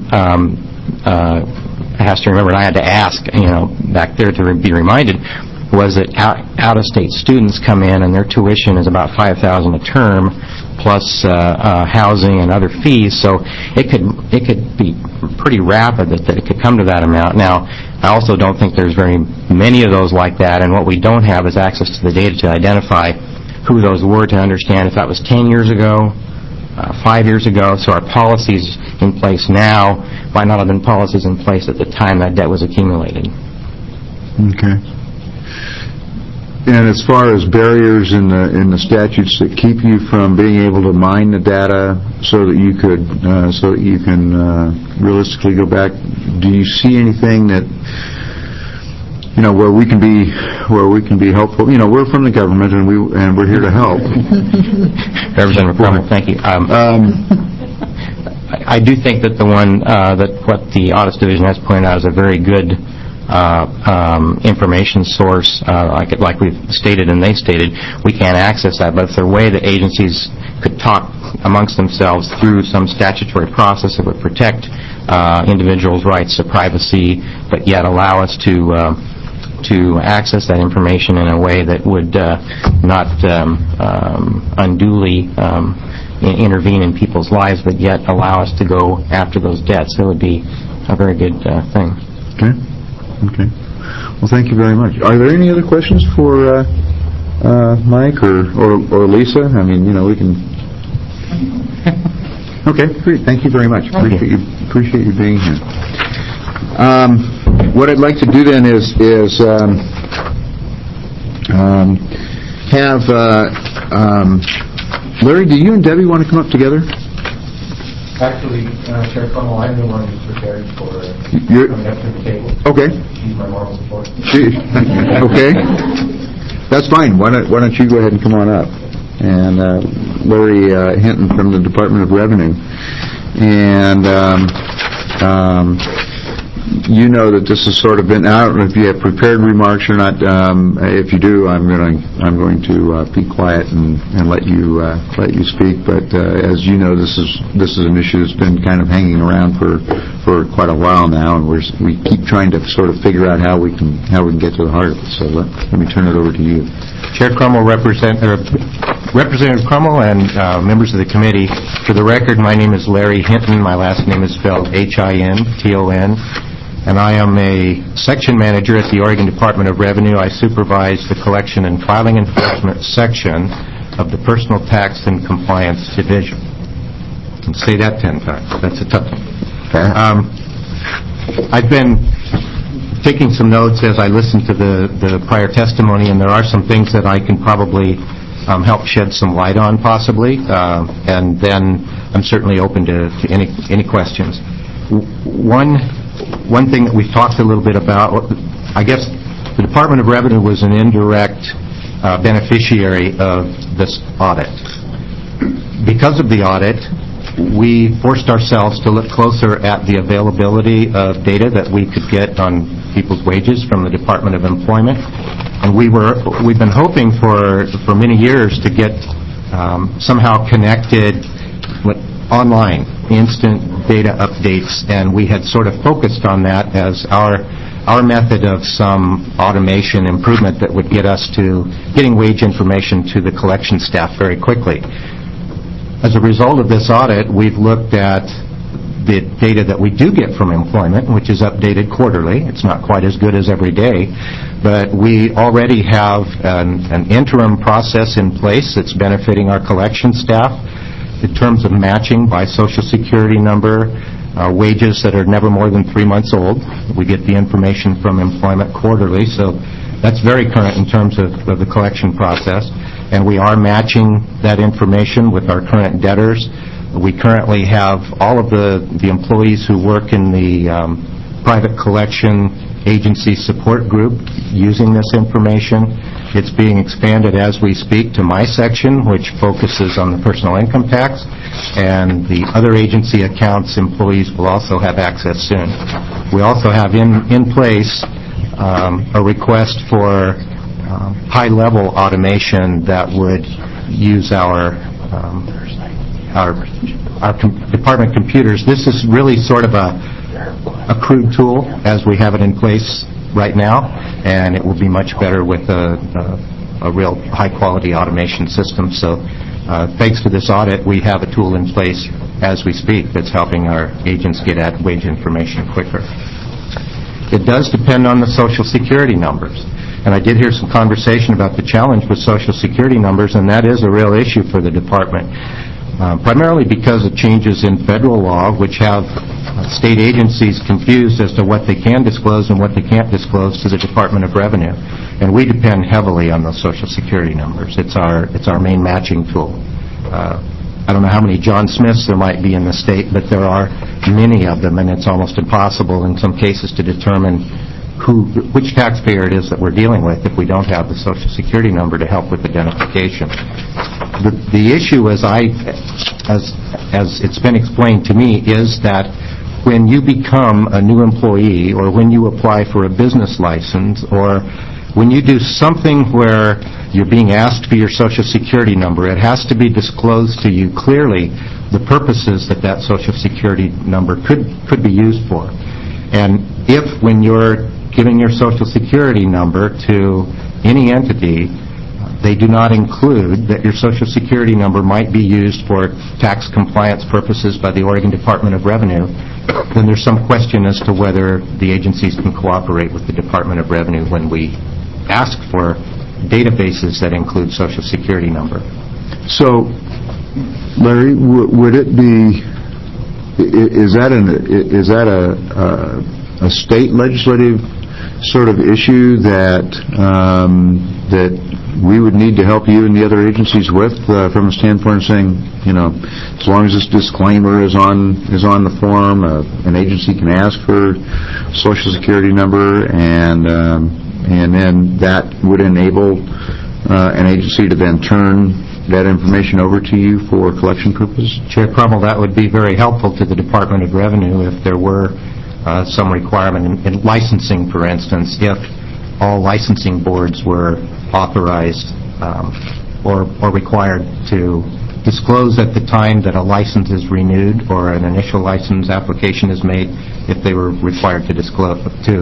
has to remember, and I had to ask, back there to be reminded, was that out-of-state students come in and their tuition is about $5,000 a term, plus housing and other fees. So it could be pretty rapid that it could come to that amount. Now, I also don't think there's very many of those like that, and what we don't have is access to the data to identify who those were, to understand if that was 10 years ago, 5 years ago. So our policies in place now might not have been policies in place at the time that debt was accumulated. Okay. And as far as barriers in the statutes that keep you from being able to mine the data so that you can realistically go back, do you see anything that where we can be helpful? We're from the government and we're here to help. Representative Crummell, thank you. I do think that what the Audits Division has pointed out is a very good information source, like we've stated and they stated. We can't access that, but if there's a way that agencies could talk amongst themselves through some statutory process that would protect individuals' rights to privacy, but yet allow us to access that information in a way that would not unduly intervene in people's lives, but yet allow us to go after those debts, that would be a very good thing. Okay. Well, thank you very much. Are there any other questions for Mike or Lisa? I mean, we can... Okay, great. Thank you very much. Appreciate you being here. What I'd like to do then is have Larry, do you and Debbie want to come up together? Actually, Chair Crummell, I'm the one who's prepared for coming up to the table. Okay. She's my moral support. Okay. That's fine. Why don't you go ahead and come on up? And Larry Hinton from the Department of Revenue. And you know that this has sort of been, I don't know if you have prepared remarks or not. If you do, I'm going to be quiet and let you speak. But as you know, this is an issue that's been kind of hanging around for quite a while now, and we keep trying to sort of figure out how we can get to the heart of it. So let me turn it over to you. Chair Crummell, Representative Crummell, and members of the committee. For the record, my name is Larry Hinton. My last name is spelled Hinton. And I am a section manager at the Oregon Department of Revenue. I supervise the collection and filing enforcement section of the Personal Tax and Compliance Division. And say that 10 times. That's a tough one. I've been taking some notes as I listened to the prior testimony, and there are some things that I can probably help shed some light on, possibly. And then I'm certainly open to any questions. One thing that we've talked a little bit about, I guess the Department of Revenue was an indirect beneficiary of this audit. Because of the audit, we forced ourselves to look closer at the availability of data that we could get on people's wages from the Department of Employment. And we've been hoping for many years to get somehow connected online, instant data updates, and we had sort of focused on that as our method of some automation improvement that would get us to getting wage information to the collection staff very quickly. As a result of this audit, we've looked at the data that we do get from employment, which is updated quarterly. It's not quite as good as every day, but we already have an interim process in place that's benefiting our collection staff in terms of matching by Social Security number wages that are never more than 3 months old. We get the information from employment quarterly, so that's very current in terms of the collection process. And we are matching that information with our current debtors. We currently have all of the employees who work in the private collection agency support group using this information. It's being expanded as we speak to my section, which focuses on the personal income tax, and the other agency accounts employees will also have access soon. We also have in place a request for high-level automation that would use our department computers. This is really sort of a crude tool as we have it in place right now, and it will be much better with a real high-quality automation system. So thanks to this audit, we have a tool in place as we speak that's helping our agents get at wage information quicker. It does depend on the Social Security numbers. And I did hear some conversation about the challenge with Social Security numbers, and that is a real issue for the department, primarily because of changes in federal law, which have state agencies confused as to what they can disclose and what they can't disclose to the Department of Revenue. And we depend heavily on those Social Security numbers. It's our main matching tool. I don't know how many John Smiths there might be in the state, but there are many of them, and it's almost impossible in some cases to determine which taxpayer it is that we're dealing with if we don't have the Social Security number to help with identification. The issue, as it's been explained to me, is that when you become a new employee, or when you apply for a business license, or when you do something where you're being asked for your Social Security number, it has to be disclosed to you clearly the purposes that Social Security number could be used for. And if, when you're giving your Social Security number to any entity, they do not include that your Social Security number might be used for tax compliance purposes by the Oregon Department of Revenue, then there's some question as to whether the agencies can cooperate with the Department of Revenue when we ask for databases that include Social Security number. So, Larry, would it be, is that a state legislative sort of issue that that we would need to help you and the other agencies with from a standpoint of saying, as long as this disclaimer is on the form, an agency can ask for Social Security number, and then that would enable an agency to then turn that information over to you for collection purposes? Chair Crummell, that would be very helpful to the Department of Revenue if there were some requirement in licensing, for instance, if all licensing boards were authorized or required to disclose at the time that a license is renewed or an initial license application is made, if they were required to disclose to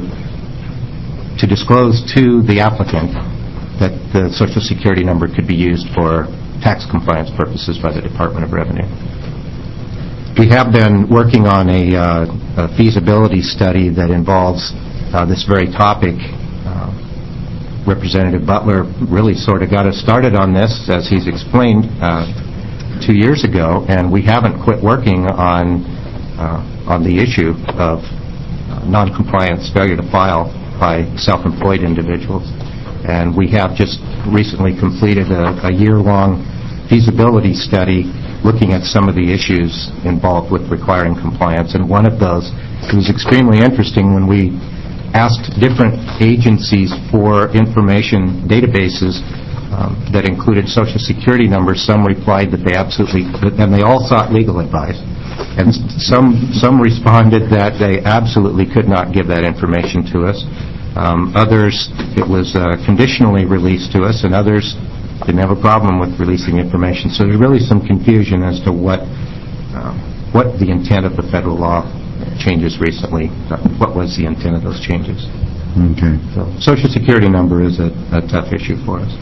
the applicant that the Social Security number could be used for tax compliance purposes by the Department of Revenue. We have been working on a feasibility study that involves this very topic. Representative Butler really sort of got us started on this, as he's explained, 2 years ago, and we haven't quit working on the issue of noncompliance, failure to file by self-employed individuals. And we have just recently completed a year-long feasibility study looking at some of the issues involved with requiring compliance. And one of those, it was extremely interesting when we asked different agencies for information databases that included Social Security numbers. Some replied that they absolutely, and they all sought legal advice. And some responded that they absolutely could not give that information to us. Others, it was conditionally released to us, and others didn't have a problem with releasing information. So there's really some confusion as to what the intent of the federal law changes recently. What was the intent of those changes? Okay. So Social Security number is a tough issue for us.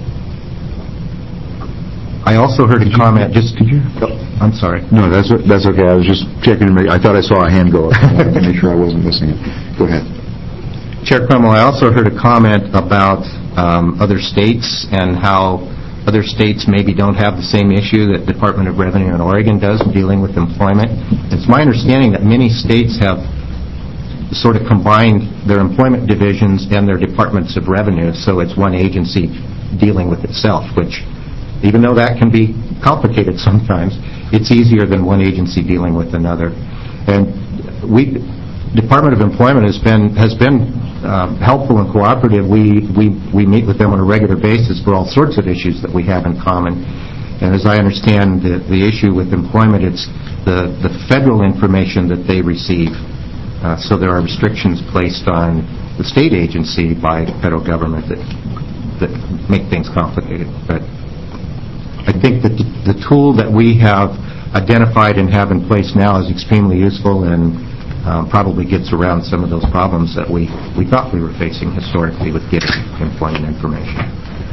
I also heard a comment. I'm sorry. No, that's okay. I was just checking to make. I thought I saw a hand go up. I wanted to make sure I wasn't missing it. Go ahead. Chair Crummell, I also heard a comment about other states and how other states maybe don't have the same issue that Department of Revenue in Oregon does in dealing with employment. It's my understanding that many states have sort of combined their employment divisions and their departments of revenue, so it's one agency dealing with itself, which, even though that can be complicated sometimes, it's easier than one agency dealing with another. And Department of Employment has been helpful and cooperative. We meet with them on a regular basis for all sorts of issues that we have in common. And as I understand the issue with employment, it's the federal information that they receive. So there are restrictions placed on the state agency by the federal government that make things complicated. But I think that the tool that we have identified and have in place now is extremely useful and probably gets around some of those problems that we thought we were facing historically with getting employment information.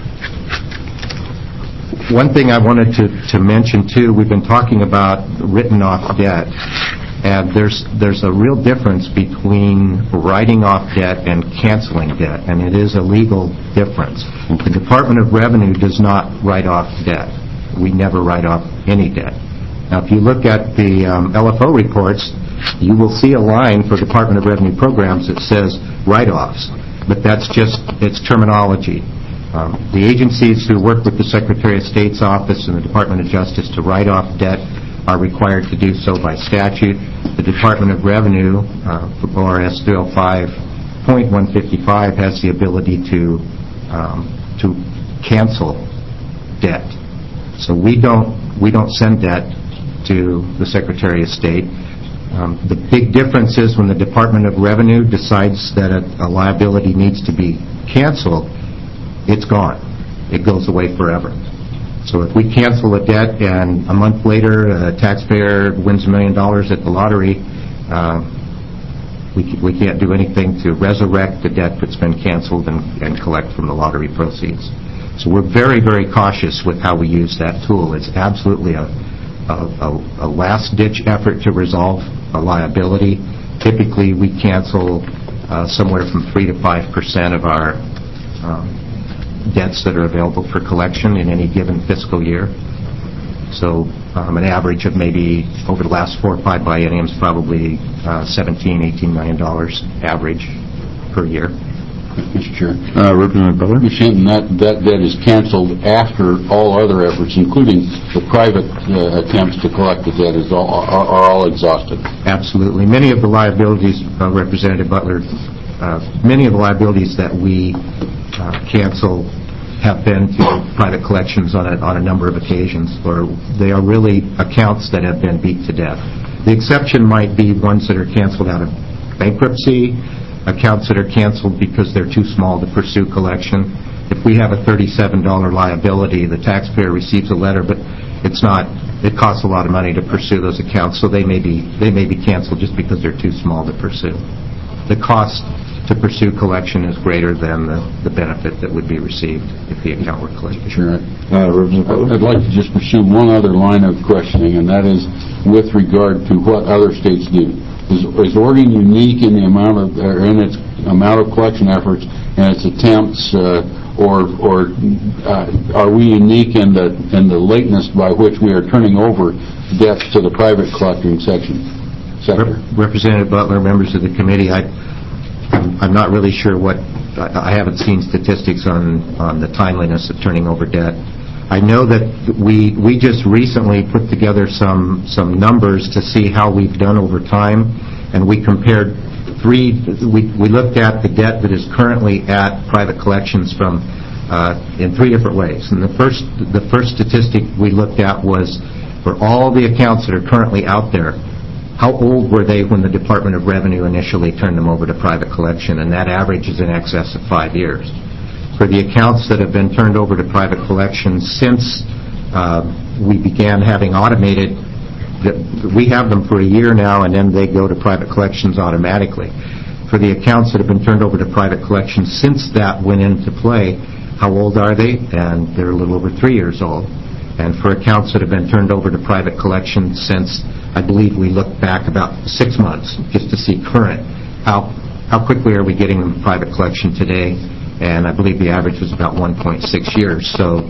One thing I wanted to mention, too, we've been talking about written-off debt, and there's a real difference between writing off debt and canceling debt, and it is a legal difference. The Department of Revenue does not write off debt. We never write off any debt. Now, if you look at the LFO reports, you will see a line for Department of Revenue programs that says write-offs, but that's just its terminology. The agencies who work with the Secretary of State's office and the Department of Justice to write off debt are required to do so by statute. The Department of Revenue, for ORS 305.155, has the ability to cancel debt. So we don't send debt to the Secretary of State. The big difference is when the Department of Revenue decides that a liability needs to be canceled, it's gone. It goes away forever. So if we cancel a debt and a month later a taxpayer wins $1 million at the lottery, we can't do anything to resurrect the debt that's been canceled and collect from the lottery proceeds. So we're very, very cautious with how we use that tool. It's absolutely a last-ditch effort to resolve a liability. Typically, we cancel somewhere from 3 to 5% of our debts that are available for collection in any given fiscal year. So an average of maybe over the last 4 or 5 bienniums, probably $17-18 million average per year. Mr. Chair. Representative Butler? Mr. Hinton, that debt is canceled after all other efforts, including the private attempts to collect the debt, are all exhausted. Absolutely. Many of the liabilities, Representative Butler, many of the liabilities that we cancel have been to private collections on a number of occasions, or they are really accounts that have been beat to death. The exception might be ones that are canceled out of bankruptcy, accounts that are canceled because they're too small to pursue collection. If we have a $37 liability, the taxpayer receives a letter, but it costs a lot of money to pursue those accounts, so they may be canceled just because they're too small to pursue. The cost to pursue collection is greater than the benefit that would be received if the account were collected. Sure. I'd like to just pursue one other line of questioning, and that is with regard to what other states do. Is Oregon unique in the in its amount of collection efforts and its attempts, or are we unique in the lateness by which we are turning over debts to the private collecting sector? Representative Butler, members of the committee, I'm not really sure I haven't seen statistics on the timeliness of turning over debt. I know that we just recently put together some numbers to see how we've done over time, and we compared we looked at the debt that is currently at private collections in 3 different ways. And the first statistic we looked at was for all the accounts that are currently out there, how old were they when the Department of Revenue initially turned them over to private collection, and that average is in excess of 5 years. For the accounts that have been turned over to private collections since we began having automated, we have them for a year now, and then they go to private collections automatically. For the accounts that have been turned over to private collections since that went into play, how old are they? And they're a little over 3 years old. And for accounts that have been turned over to private collections since, I believe we looked back about 6 months just to see current, how quickly are we getting them to private collection today? And I believe the average was about 1.6 years. So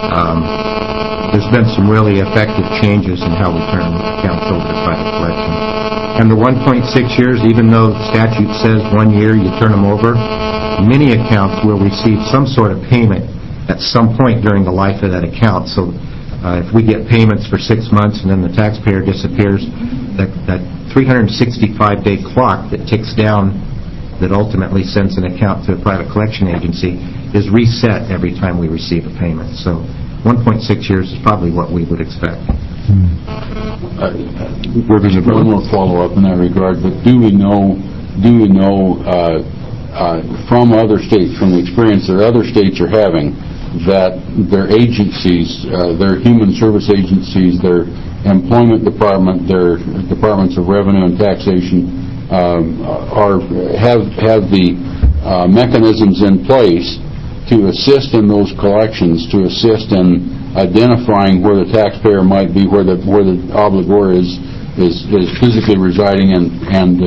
there's been some really effective changes in how we turn accounts over to private collection. And the 1.6 years, even though the statute says 1 year you turn them over, many accounts will receive some sort of payment at some point during the life of that account. So if we get payments for 6 months and then the taxpayer disappears, that 365-day clock that ticks down that ultimately sends an account to a private collection agency is reset every time we receive a payment. So 1.6 years is probably what we would expect. One more follow-up in that regard, but do we know from other states, from the experience that other states are having, that their agencies, their human service agencies, their employment department, their departments of revenue and taxation have the mechanisms in place to assist in those collections, to assist in identifying where the taxpayer might be, where the obligor is physically residing, and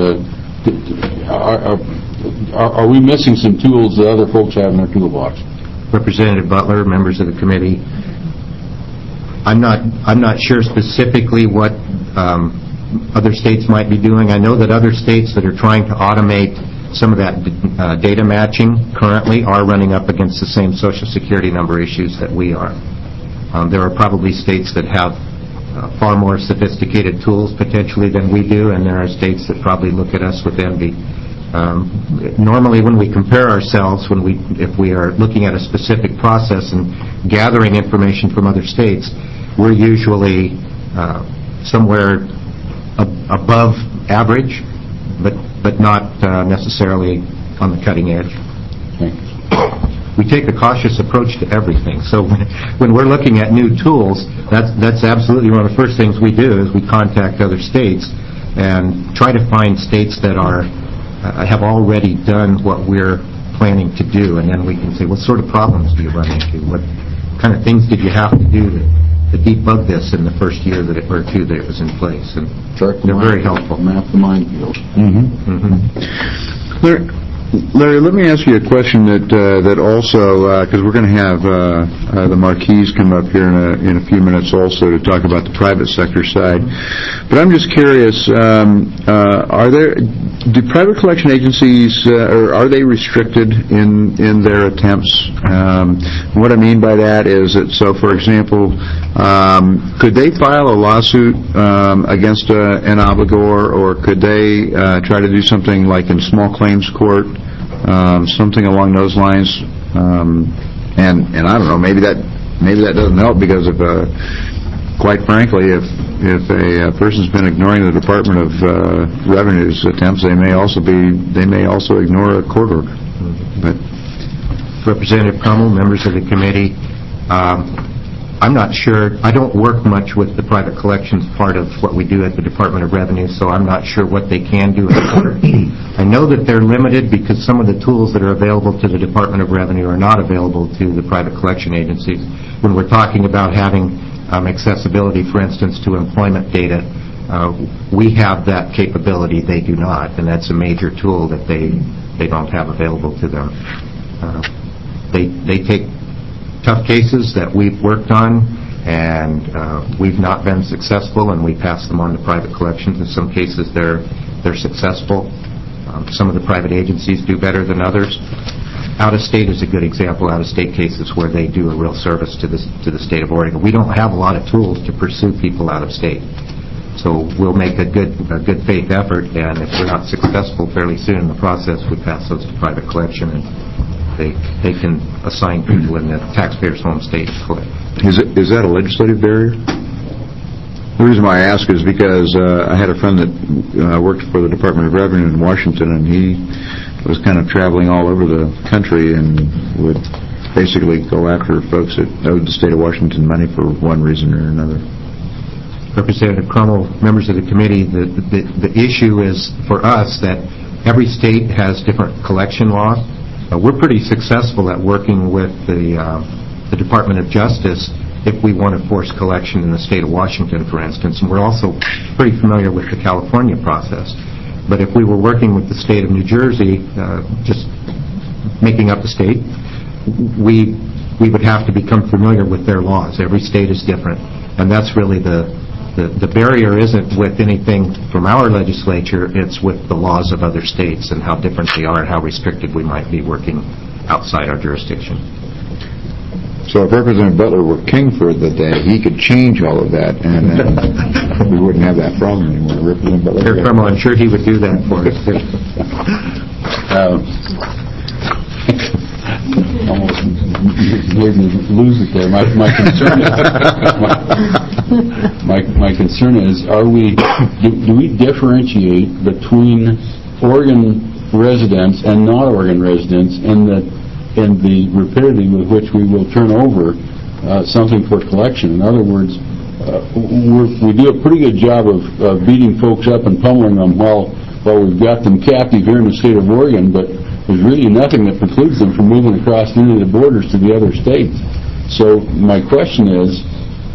are we missing some tools that other folks have in their toolbox? Representative Butler, members of the committee, I'm not sure specifically what other states might be doing. I know that other states that are trying to automate some of that data matching currently are running up against the same Social Security number issues that we are. There are probably states that have far more sophisticated tools potentially than we do, and there are states that probably look at us with envy. Normally when we compare ourselves, if we are looking at a specific process and gathering information from other states, we're usually somewhere above average, but not necessarily on the cutting edge. We take a cautious approach to everything. So when we're looking at new tools, that's absolutely one of the first things we do is we contact other states and try to find states that have already done what we're planning to do, and then we can say, what sort of problems do you run into? What kind of things did you have to do to debug this in the first year or two that it was in place? And they're very helpful. Map the minefield. Larry, let me ask you a question that also, because we're going to have the Marquis come up here in a few minutes also to talk about the private sector side. But I'm just curious, do private collection agencies, or are they restricted in their attempts? What I mean by that is that, so for example, could they file a lawsuit against an obligor, or could they try to do something like in small claims court? Something along those lines, and I don't know. Maybe that doesn't help because if, quite frankly, if a person's been ignoring the Department of Revenue's attempts, they may also ignore a court order. But Representative Crummell, members of the committee, I'm not sure. I don't work much with the private collections part of what we do at the Department of Revenue, so I'm not sure what they can do in court. I know that they're limited because some of the tools that are available to the Department of Revenue are not available to the private collection agencies. When we're talking about having accessibility, for instance, to employment data, we have that capability. They do not, and that's a major tool that they don't have available to them. They take tough cases that we've worked on, and we've not been successful, and we pass them on to private collections. In some cases, they're successful. Some of the private agencies do better than others. Out-of-state is a good example. Out-of-state cases where they do a real service to the state of Oregon. We don't have a lot of tools to pursue people out of state, so we'll make a good faith effort, and if we're not successful fairly soon in the process, we pass those to private collection, and they can assign people in the taxpayer's home state to collect. Is that a legislative barrier? The reason why I ask is because I had a friend that worked for the Department of Revenue in Washington, and he was kind of traveling all over the country and would basically go after folks that owed the state of Washington money for one reason or another. Representative Crummell, members of the committee, the issue is for us that every state has different collection laws. We're pretty successful at working with the Department of Justice if we want to force collection in the state of Washington, for instance, and we're also pretty familiar with the California process. But if we were working with the state of New Jersey, just making up the state, we would have to become familiar with their laws. Every state is different, and that's really the barrier isn't with anything from our legislature, it's with the laws of other states and how different they are and how restricted we might be working outside our jurisdiction. So if Representative Butler were king for the day, he could change all of that, and we wouldn't have that problem anymore. Representative Butler? Crummell, I'm sure he would do that for us, too. Almost made me lose it there. My concern is, do we differentiate between Oregon residents and non-Oregon residents in the rapidity with which we will turn over something for collection? In other words, we do a pretty good job of beating folks up and pummeling them while we've got them captive here in the state of Oregon, but there's really nothing that precludes them from moving across any of the borders to the other states. So my question is,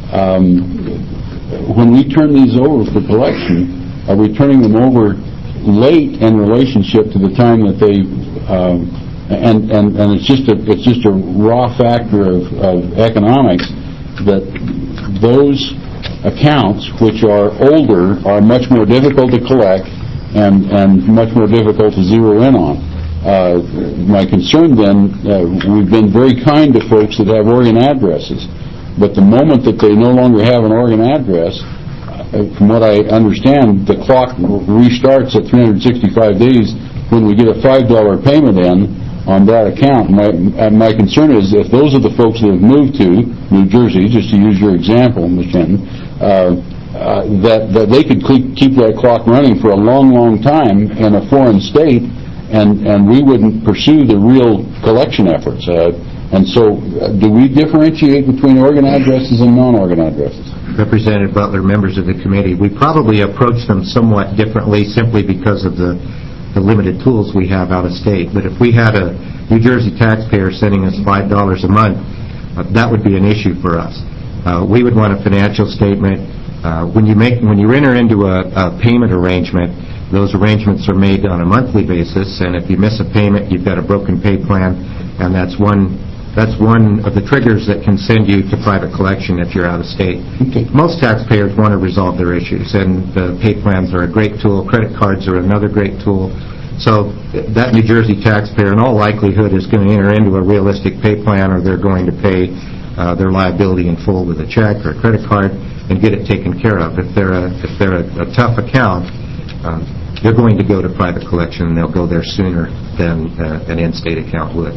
when we turn these over for collection, are we turning them over late in relationship to the time that they and it's just a raw factor of economics that those accounts which are older are much more difficult to collect and much more difficult to zero in on. My concern then, we've been very kind to folks that have Oregon addresses, but the moment that they no longer have an Oregon address, from what I understand, the clock restarts at 365 days when we get a $5 payment in on that account. My concern is if those are the folks that have moved to New Jersey, just to use your example, Ms. Kenton, that they could keep that clock running for a long, long time in a foreign state, and we wouldn't pursue the real collection efforts. And so, do we differentiate between Oregon addresses and non-Oregon addresses? Representative Butler, members of the committee, we probably approach them somewhat differently simply because of the limited tools we have out of state. But if we had a New Jersey taxpayer sending us $5 a month, that would be an issue for us. We would want a financial statement. When you enter into a payment arrangement, those arrangements are made on a monthly basis, and if you miss a payment, you've got a broken pay plan, and that's one of the triggers that can send you to private collection if you're out of state. Most taxpayers want to resolve their issues, and the pay plans are a great tool. Credit cards are another great tool. So that New Jersey taxpayer, in all likelihood, is going to enter into a realistic pay plan, or they're going to pay their liability in full with a check or a credit card and get it taken care of. If they're a tough account, they're going to go to private collection, and they'll go there sooner than an in-state account would.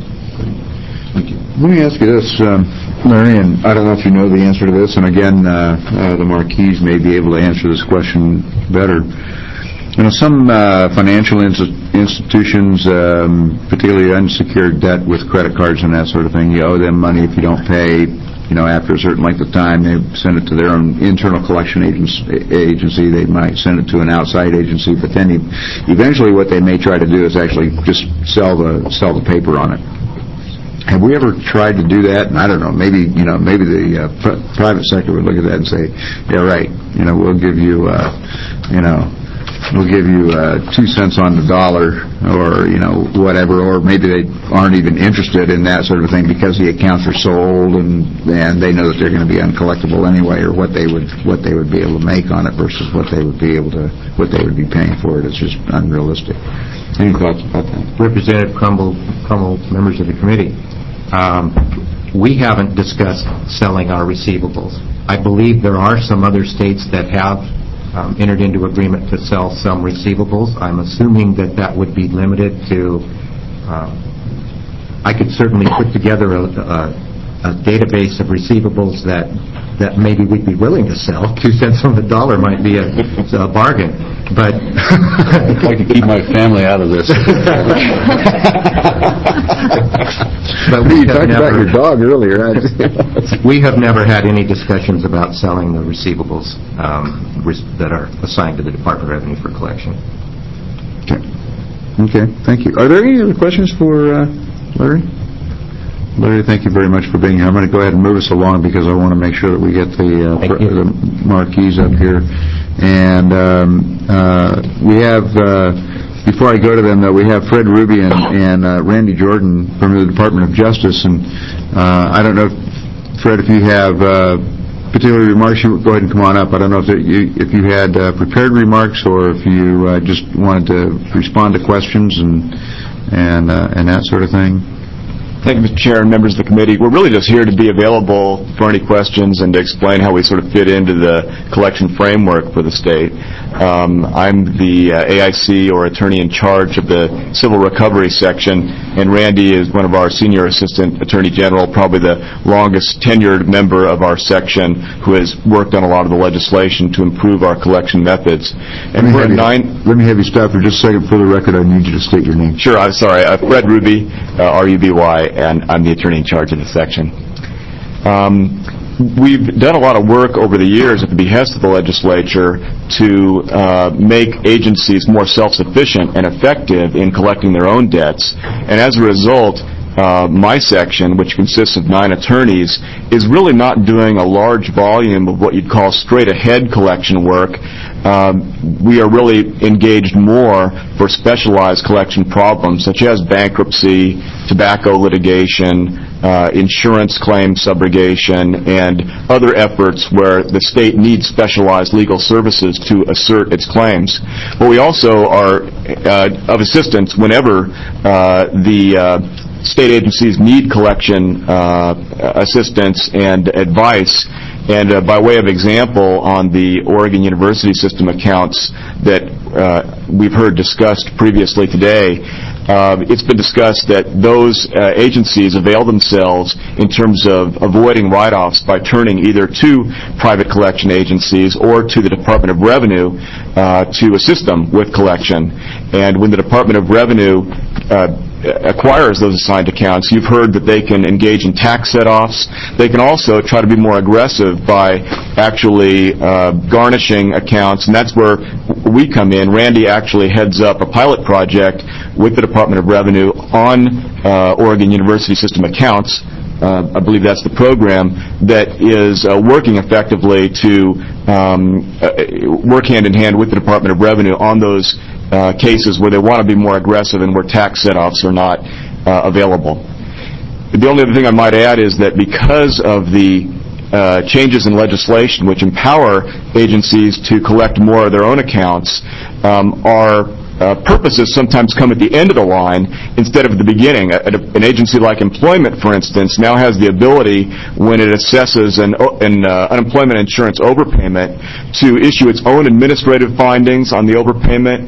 Let me ask you this, Larry, and I don't know if you know the answer to this, and again, the Marquis may be able to answer this question better. You know, some financial institutions, particularly unsecured debt with credit cards and that sort of thing, you owe them money if you don't pay. You know, after a certain length of time, they send it to their own internal collection agency. They might send it to an outside agency, but then eventually what they may try to do is actually just sell the paper on it. Have we ever tried to do that? And I don't know, maybe the private sector would look at that and say, yeah, right, we'll give you, we'll give you 2 cents on the dollar, or whatever, or maybe they aren't even interested in that sort of thing because the accounts are sold and they know that they're going to be uncollectible anyway, or what they would be able to make on it versus what they would be paying for it. It's just unrealistic. Any thoughts about that? Representative Crumble, members of the committee, we haven't discussed selling our receivables. I believe there are some other states that have entered into agreement to sell some receivables. I'm assuming that would be limited to, I could certainly put together a database of receivables that maybe we'd be willing to sell. 2 cents on the dollar might be a bargain, but I'd like to keep my family out of this. But we talked about your dog earlier. We have never had any discussions about selling the receivables that are assigned to the Department of Revenue for collection. Okay, thank you. Are there any other questions for Larry? Larry, thank you very much for being here. I'm going to go ahead and move us along because I want to make sure that we get the Marquis up here. And we have, before I go to them, though, we have Fred Ruby and Randy Jordan from the Department of Justice. And I don't know, Fred, if you have particular remarks, you go ahead and come on up. I don't know if you had prepared remarks or if you just wanted to respond to questions and that sort of thing. Thank you, Mr. Chair and members of the committee. We're really just here to be available for any questions and to explain how we sort of fit into the collection framework for the state. I'm the AIC, or attorney in charge of the civil recovery section, and Randy is one of our senior assistant attorney general, probably the longest tenured member of our section, who has worked on a lot of the legislation to improve our collection methods. And let me have you stop for just a second. For the record, I need you to state your name. Sure, I'm sorry. Fred Ruby, R-U-B-Y, and I'm the attorney in charge of the section. We've done a lot of work over the years at the behest of the legislature to make agencies more self-sufficient and effective in collecting their own debts. And as a result, my section, which consists of 9 attorneys, is really not doing a large volume of what you'd call straight-ahead collection work. We are really engaged more for specialized collection problems, such as bankruptcy, tobacco litigation, insurance claim subrogation, and other efforts where the state needs specialized legal services to assert its claims. But we also are of assistance whenever the state agencies need collection assistance and advice. And by way of example, on the Oregon University system accounts that we've heard discussed previously today, it's been discussed that those agencies avail themselves in terms of avoiding write-offs by turning either to private collection agencies or to the Department of Revenue to assist them with collection. And when the Department of Revenue acquires those assigned accounts, you've heard that they can engage in tax set-offs. They can also try to be more aggressive by actually garnishing accounts, and that's where we come in. Randy actually heads up a pilot project with the Department of Revenue on Oregon University system accounts I believe that's the program that is working effectively to work hand-in-hand with the Department of Revenue on those cases where they want to be more aggressive and where tax set-offs are not available. The only other thing I might add is that because of the changes in legislation which empower agencies to collect more of their own accounts, our purposes sometimes come at the end of the line instead of the beginning. An agency like employment, for instance, now has the ability, when it assesses an unemployment insurance overpayment, to issue its own administrative findings on the overpayment,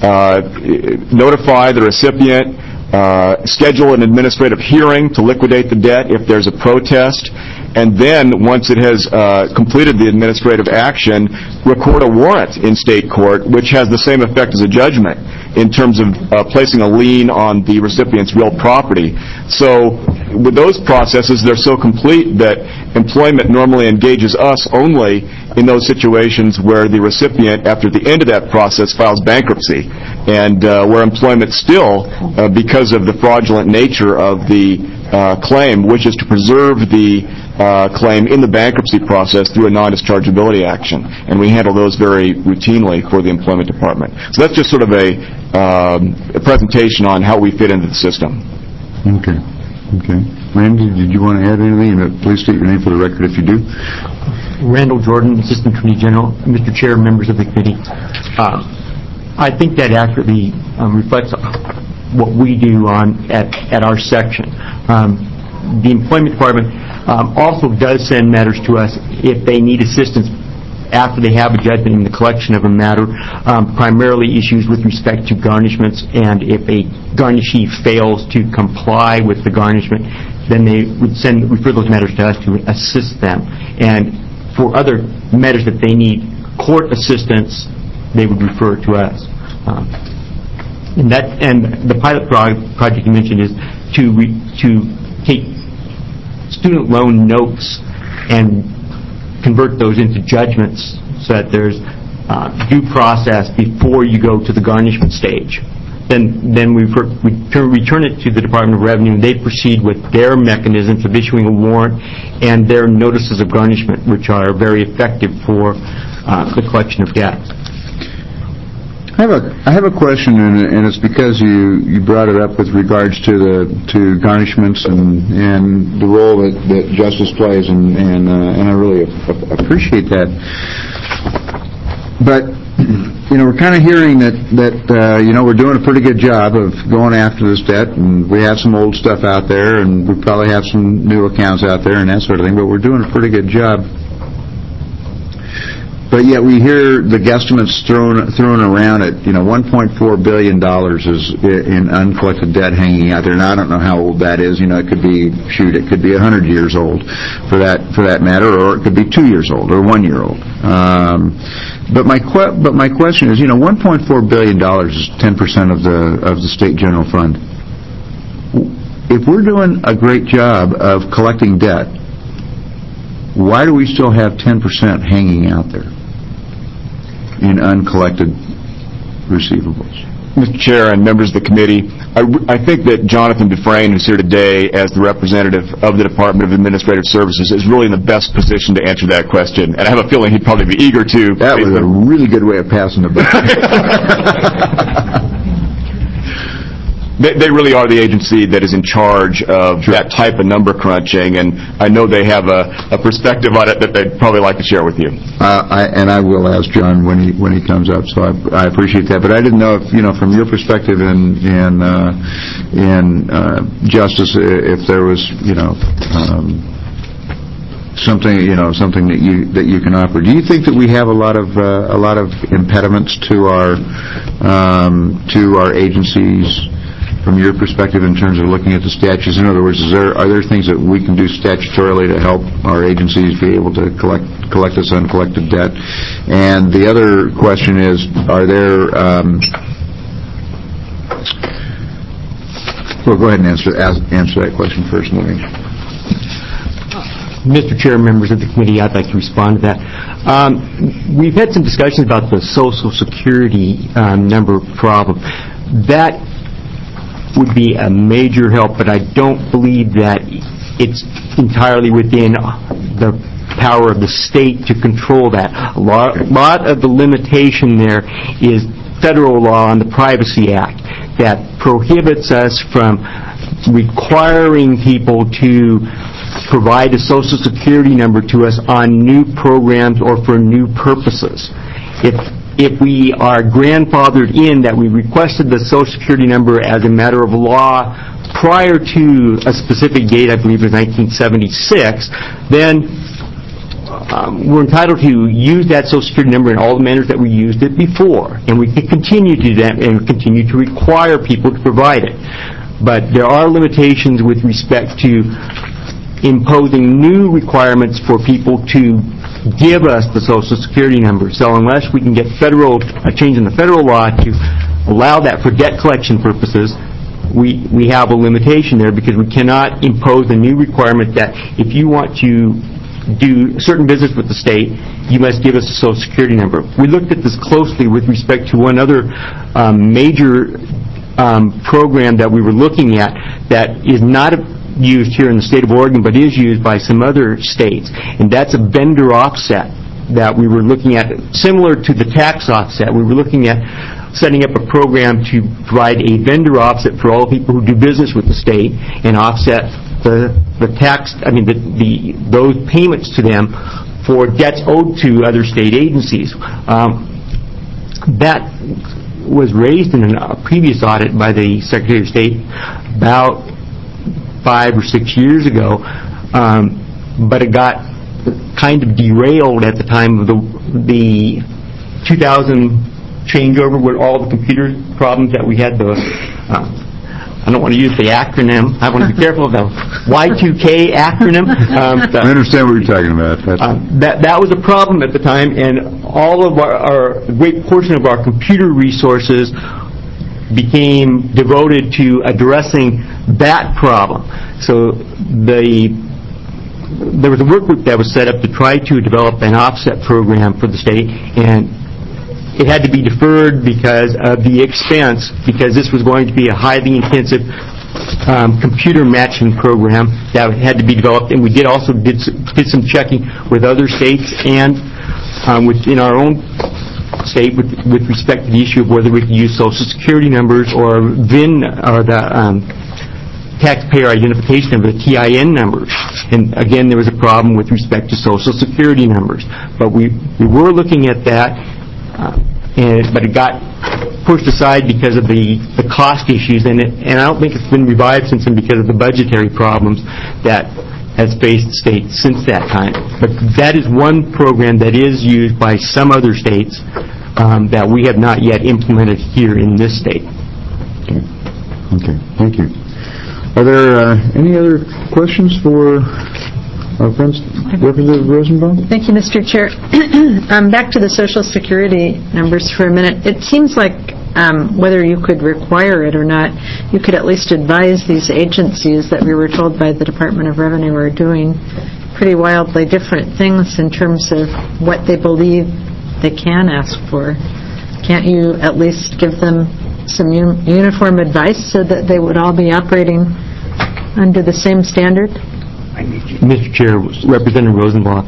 notify the recipient, schedule an administrative hearing to liquidate the debt if there's a protest, and then, once it has completed the administrative action, record a warrant in state court, which has the same effect as a judgment in terms of placing a lien on the recipient's real property. So, with those processes, they're so complete that employment normally engages us only in those situations where the recipient, after the end of that process, files bankruptcy, and where employment still, because of the fraudulent nature of the claim, wishes to preserve the claim in the bankruptcy process through a non-dischargeability action. And we handle those very routinely for the Employment Department. So that's just sort of a presentation on how we fit into the system. Okay. Randy, did you want to add anything? Please state your name for the record if you do. Randall Jordan, Assistant Attorney General. Mr. Chair, members of the committee, I think that accurately reflects what we do at our section. The Employment Department also does send matters to us if they need assistance after they have a judgment in the collection of a matter, primarily issues with respect to garnishments, and if a garnishee fails to comply with the garnishment, then they would refer those matters to us to assist them. And for other matters that they need court assistance, they would refer to us. And the pilot project you mentioned is to take student loan notes and convert those into judgments so that there's due process before you go to the garnishment stage. Then we return it to the Department of Revenue, and they proceed with their mechanisms of issuing a warrant and their notices of garnishment, which are very effective for the collection of debt. I have a question, and it's because you brought it up with regards to garnishments and the role that justice plays, and I really appreciate that. But we're kind of hearing that we're doing a pretty good job of going after this debt, and we have some old stuff out there, and we probably have some new accounts out there, and that sort of thing. But we're doing a pretty good job. But yet we hear the guesstimates thrown around at, $1.4 billion is in uncollected debt hanging out there. And I don't know how old that is. It could be 100 years old for that matter, or it could be 2 years old or 1 year old. But my question is, $1.4 billion is 10% of the state general fund. If we're doing a great job of collecting debt, why do we still have 10% hanging out there in uncollected receivables? Mr. Chair and members of the committee, I think that Jonathan Dufresne, who's here today as the representative of the Department of Administrative Services, is really in the best position to answer that question. And I have a feeling he'd probably be eager to. That was a really good way of passing the buck. They really are the agency that is in charge of that type of number crunching, and I know they have a perspective on it that they'd probably like to share with you. And I will ask John when he comes up, so I appreciate that. But I didn't know if, from your perspective in justice, if there was, something that you can offer. Do you think that we have a lot of impediments to our agencies? From your perspective, in terms of looking at the statutes, in other words, are there things that we can do statutorily to help our agencies be able to collect this uncollected debt? And the other question is, are there? Well, go ahead and answer that question first, Maureen. Mr. Chair, members of the committee, I'd like to respond to that. We've had some discussions about the Social Security number problem. That would be a major help, but I don't believe that it's entirely within the power of the state to control that. A lot of the limitation there is federal law and the Privacy Act that prohibits us from requiring people to provide a Social Security number to us on new programs or for new purposes. If we are grandfathered in that we requested the Social Security number as a matter of law prior to a specific date, I believe it was 1976, then we're entitled to use that Social Security number in all the manners that we used it before, and we can continue to do that and continue to require people to provide it. But there are limitations with respect to imposing new requirements for people to give us the Social Security number. So unless we can get a change in the federal law to allow that for debt collection purposes, we have a limitation there, because we cannot impose a new requirement that if you want to do certain business with the state, you must give us a Social Security number. We looked at this closely with respect to one other major program that we were looking at that is not used here in the state of Oregon, but is used by some other states, and that's a vendor offset that we were looking at, similar to the tax offset. We were looking at setting up a program to provide a vendor offset for all people who do business with the state and offset the tax, those payments to them for debts owed to other state agencies. That was raised in a previous audit by the Secretary of State about 5 or 6 years ago, but it got kind of derailed at the time of the 2000 changeover with all the computer problems that we had. I don't want to use the acronym. I want to be careful of the Y2K acronym. I understand what you're talking about. That was a problem at the time, and all of a great portion of our computer resources became devoted to addressing that problem. So there was a work group that was set up to try to develop an offset program for the state, and it had to be deferred because of the expense, because this was going to be a highly intensive computer matching program that had to be developed, and we did some checking with other states and within our own state with respect to the issue of whether we could use Social Security numbers or VIN, or the taxpayer identification number, the TIN numbers. And again, there was a problem with respect to Social Security numbers. But we were looking at that, but it got pushed aside because of the cost issues, and I don't think it's been revived since then because of the budgetary problems that has faced the state since that time. But that is one program that is used by some other states that we have not yet implemented here in this state. Okay, thank you. Are there any other questions for our friends, Representative Rosenbaum? Thank you, Mr. Chair. Back to the Social Security numbers for a minute. It seems like whether you could require it or not, you could at least advise these agencies that we were told by the Department of Revenue are doing pretty wildly different things in terms of what they believe they can ask for. Can't you at least give them some uniform advice so that they would all be operating under the same standard? Mr. Chair, Representative Rosenblatt,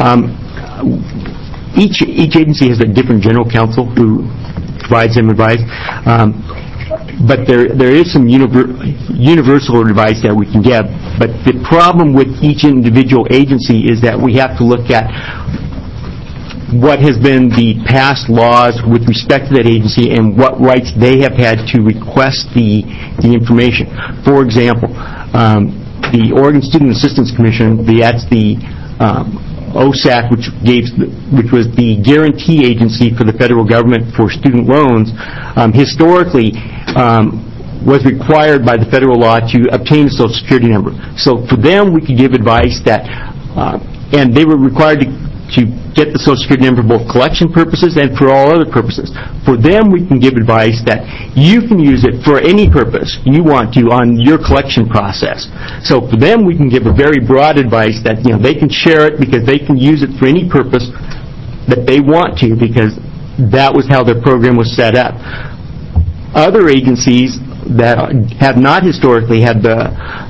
each agency has a different general counsel who provides them advice, but there is some universal advice that we can give. But the problem with each individual agency is that we have to look at what has been the past laws with respect to that agency and what rights they have had to request the information. For example, the Oregon Student Assistance Commission, that's the OSAC, which was the guarantee agency for the federal government for student loans, historically was required by the federal law to obtain a Social Security number. So for them, we could give advice that, and they were required to get the Social Security number for both collection purposes and for all other purposes. For them, we can give advice that you can use it for any purpose you want to on your collection process. So for them, we can give a very broad advice that they can share it because they can use it for any purpose that they want to, because that was how their program was set up. Other agencies that have not historically had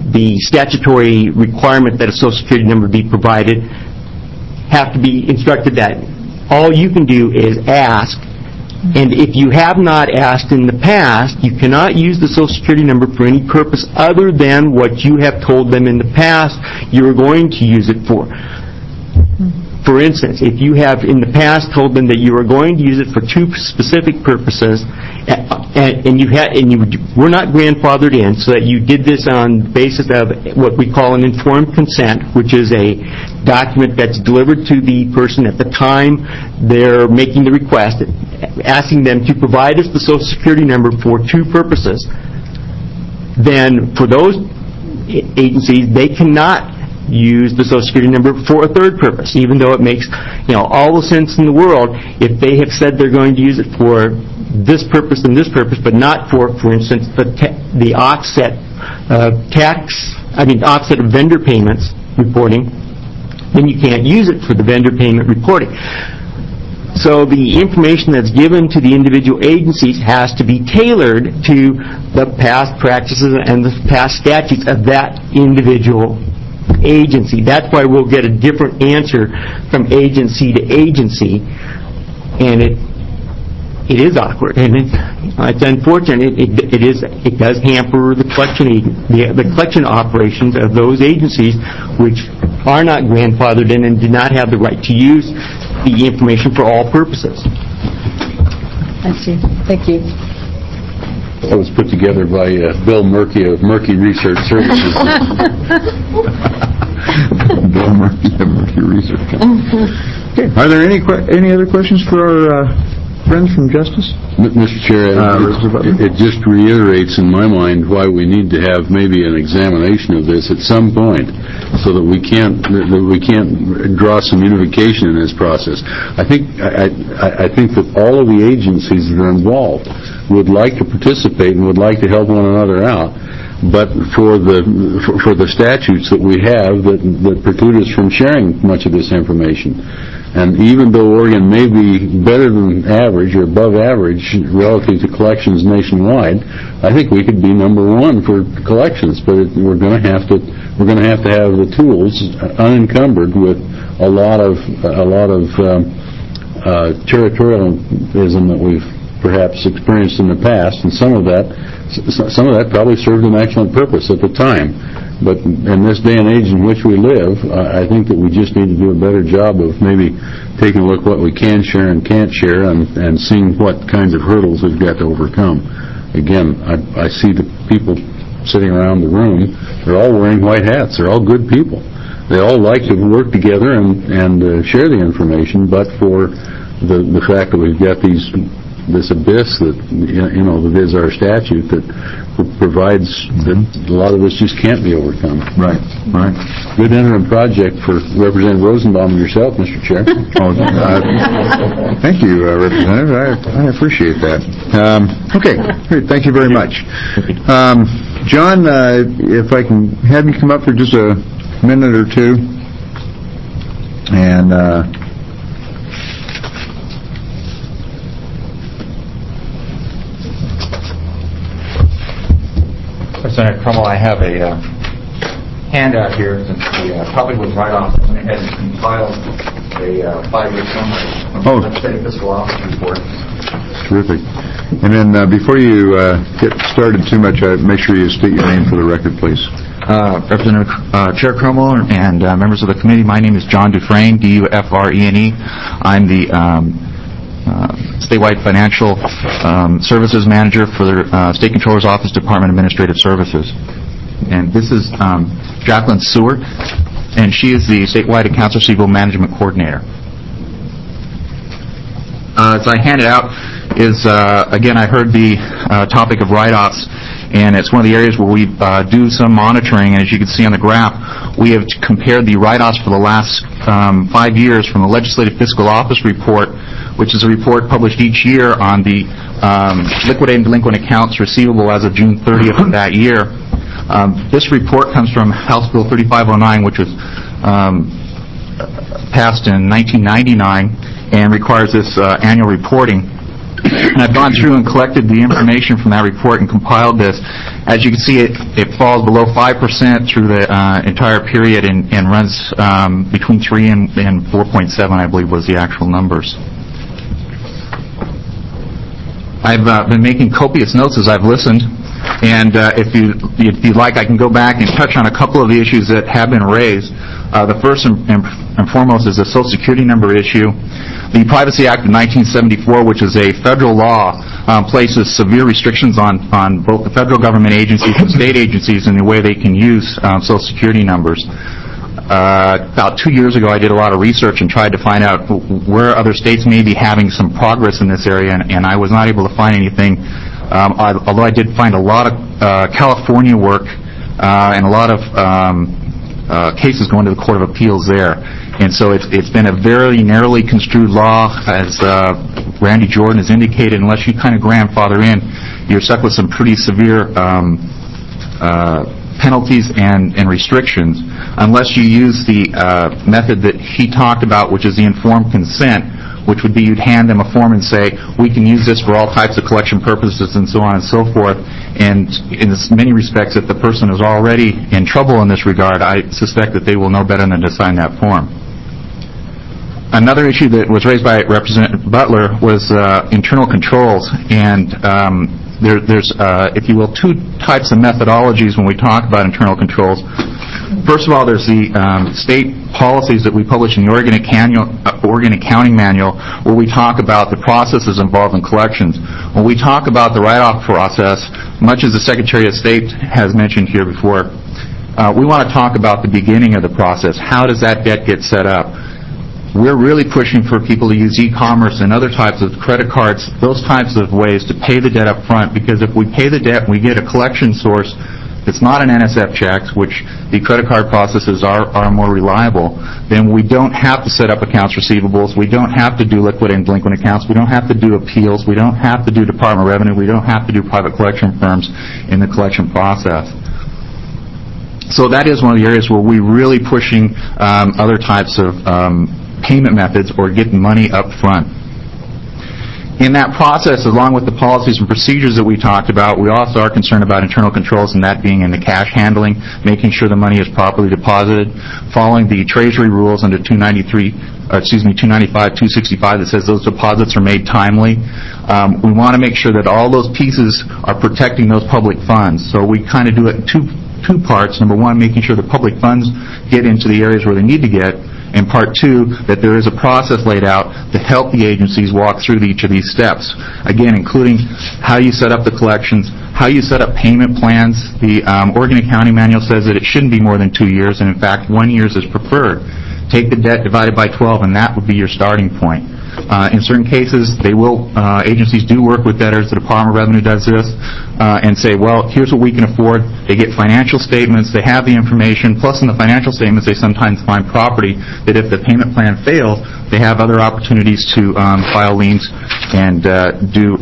the statutory requirement that a Social Security number be provided have to be instructed that all you can do is ask, and if you have not asked in the past, you cannot use the Social Security number for any purpose other than what you have told them in the past you are going to use it for. For instance, if you have in the past told them that you were going to use it for two specific purposes, and you were not grandfathered in, so that you did this on the basis of what we call an informed consent, which is a document that's delivered to the person at the time they're making the request, asking them to provide us the Social Security number for two purposes, then for those agencies, they cannot use the Social Security number for a third purpose, even though it makes all the sense in the world if they have said they're going to use it for this purpose and this purpose, but not for instance, the offset offset of vendor payments reporting, then you can't use it for the vendor payment reporting. So the information that's given to the individual agencies has to be tailored to the past practices and the past statutes of that individual agency. That's why we'll get a different answer from agency to agency, and it is awkward, and it's unfortunate. It does hamper the collection operations of those agencies which are not grandfathered in and do not have the right to use the information for all purposes. I see. Thank you. That was put together by Bill Murky of Murky Research Services. Bill Murky of Murky Research. Okay. Are there any other questions for our friends from Justice? Mr. Chair, it just reiterates in my mind why we need to have maybe an examination of this at some point, so that we can't draw some unification in this process. I think that all of the agencies that are involved would like to participate and would like to help one another out, but for the statutes that we have that preclude us from sharing much of this information. And even though Oregon may be better than average or above average relative to collections nationwide, I think we could be number one for collections. But we're going to have to have the tools unencumbered with a lot of territorialism that we've perhaps experienced in the past, and some of that probably served an excellent purpose at the time. But in this day and age in which we live, I think that we just need to do a better job of maybe taking a look at what we can share and can't share, and seeing what kinds of hurdles we've got to overcome. Again, I see the people sitting around the room, they're all wearing white hats. They're all good people. They all like to work together and share the information, but for the fact that we've got this abyss that that is our statute that provides that a lot of us just can't be overcome. Right. Good interim project for Representative Rosenbaum and yourself, Mr. Chair. Thank you, Representative. I appreciate that. Okay, great. Thank you very much. John, if I can have you come up for just a minute or two, and Senator Crummell, I have a handout here since the public was right off went ahead and compiled a 5-year summary of the legislative fiscal office report. Terrific. And then before you get started too much, make sure you state your name for the record, please. Representative Chair Crummell and members of the committee, my name is John Dufresne, D-U-F-R-E-N-E. I'm the statewide financial services manager for the State Controller's Office, Department of Administrative Services. And this is Jacqueline Seward, and she is the statewide accounts receivable management coordinator. As I handed out is, again, I heard the topic of write-offs, and it's one of the areas where we do some monitoring. And as you can see on the graph, we have compared the write-offs for the last 5 years from the Legislative Fiscal Office report, which is a report published each year on the liquidated and delinquent accounts receivable as of June 30th of that year. This report comes from House Bill 3509, which was passed in 1999 and requires this annual reporting. And I've gone through and collected the information from that report and compiled this. As you can see, it falls below 5% through the entire period and runs between 3 and 4.7, I believe, was the actual numbers. I've been making copious notes as I've listened, and if you'd like, I can go back and touch on a couple of the issues that have been raised. The first and foremost is the Social Security number issue. The Privacy Act of 1974, which is a federal law, places severe restrictions on both the federal government agencies and state agencies in the way they can use Social Security numbers. About 2 years ago, I did a lot of research and tried to find out where other states may be having some progress in this area, and I was not able to find anything, although I did find a lot of California work and a lot of cases going to the Court of Appeals there. And so it's been a very narrowly construed law, as Randy Jordan has indicated. Unless you kind of grandfather in, you're stuck with some pretty severe penalties and restrictions, unless you use the method that he talked about, which is the informed consent, which would be you'd hand them a form and say, we can use this for all types of collection purposes and so on and so forth. And in many respects, if the person is already in trouble in this regard, I suspect that they will know better than to sign that form. Another issue that was raised by Representative Butler was internal controls, and there's, if you will, two types of methodologies when we talk about internal controls. First of all, there's the state policies that we publish in the Oregon Accounting Manual, where we talk about the processes involved in collections. When we talk about the write-off process, much as the Secretary of State has mentioned here before, we want to talk about the beginning of the process. How does that debt get set up? We're really pushing for people to use e-commerce and other types of credit cards, those types of ways to pay the debt up front, because if we pay the debt and we get a collection source that's not an NSF check, which the credit card processes are more reliable, then we don't have to set up accounts receivables, we don't have to do liquid and delinquent accounts, we don't have to do appeals, we don't have to do Department of Revenue, we don't have to do private collection firms in the collection process. So that is one of the areas where we're really pushing other types of payment methods or getting money up front. In that process, along with the policies and procedures that we talked about, we also are concerned about internal controls, and that being in the cash handling, making sure the money is properly deposited, following the Treasury rules under 295, 265 that says those deposits are made timely. We want to make sure that all those pieces are protecting those public funds. So we kind of do it in two parts. Number one, making sure the public funds get into the areas where they need to get, and part two, that there is a process laid out to help the agencies walk through each of these steps. Again, including how you set up the collections, how you set up payment plans. The Oregon Accounting Manual says that it shouldn't be more than 2 years, and in fact, 1 year is preferred. Take the debt divided by 12, and that would be your starting point. In certain cases, agencies do work with debtors. The Department of Revenue does this and say, well, here's what we can afford. They get financial statements. They have the information. Plus, in the financial statements, they sometimes find property that if the payment plan fails, they have other opportunities to file liens and do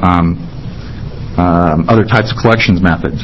other types of collections methods.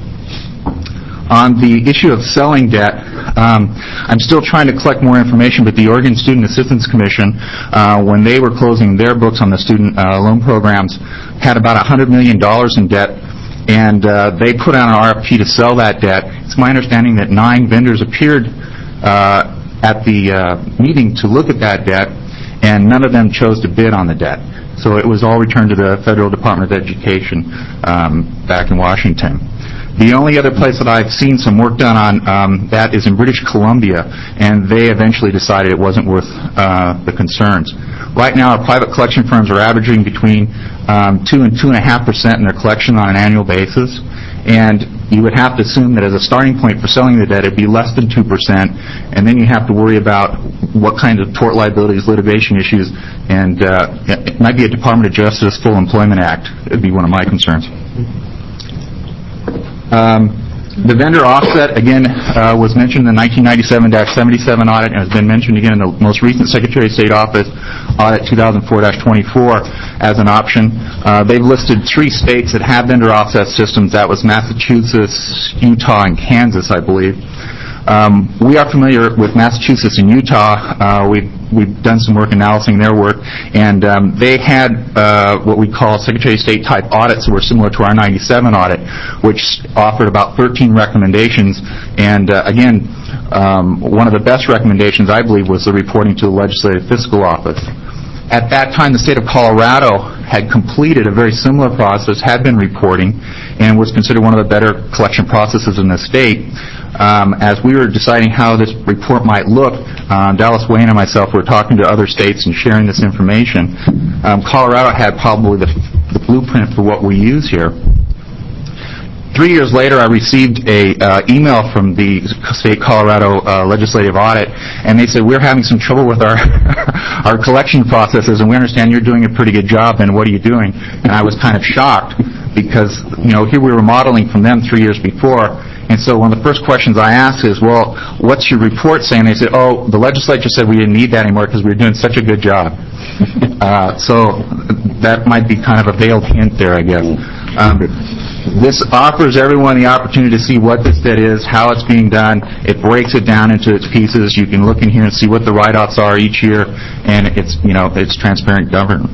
On the issue of selling debt, I'm still trying to collect more information, but the Oregon Student Assistance Commission, when they were closing their books on the student loan programs, had about $100 million in debt, and they put out an RFP to sell that debt. It's my understanding that 9 vendors appeared at the meeting to look at that debt, and none of them chose to bid on the debt. So it was all returned to the Federal Department of Education back in Washington. The only other place that I've seen some work done on that is in British Columbia, and they eventually decided it wasn't worth the concerns. Right now, our private collection firms are averaging between 2 and 2.5% in their collection on an annual basis, and you would have to assume that as a starting point for selling the debt, it'd be less than 2%, and then you have to worry about what kind of tort liabilities, litigation issues, and it might be a Department of Justice Full Employment Act. It'd be one of my concerns. The vendor offset, again, was mentioned in the 1997-77 audit and has been mentioned again in the most recent Secretary of State Office audit 2004-24 as an option. They've listed 3 states that have vendor offset systems. That was Massachusetts, Utah, and Kansas, I believe. We are familiar with Massachusetts and Utah. We've done some work analyzing their work, and they had what we call Secretary of State type audits that were similar to our 97 audit, which offered about 13 recommendations. And again, one of the best recommendations, I believe, was the reporting to the Legislative Fiscal Office. At that time, the state of Colorado had completed a very similar process, had been reporting, and was considered one of the better collection processes in the state. As we were deciding how this report might look, Dallas Wayne and myself were talking to other states and sharing this information. Colorado had probably the blueprint for what we use here. 3 years later, I received a email from the state Colorado legislative audit, and they said, we're having some trouble with our our collection processes, and we understand you're doing a pretty good job, and what are you doing? And I was kind of shocked because, here we were modeling from them 3 years before, and so one of the first questions I asked is, well, what's your report saying? They said, oh, the legislature said we didn't need that anymore because we were doing such a good job. So that might be kind of a veiled hint there, I guess. This offers everyone the opportunity to see what this debt is, how it's being done. It breaks it down into its pieces. You can look in here and see what the write-offs are each year, and it's transparent government.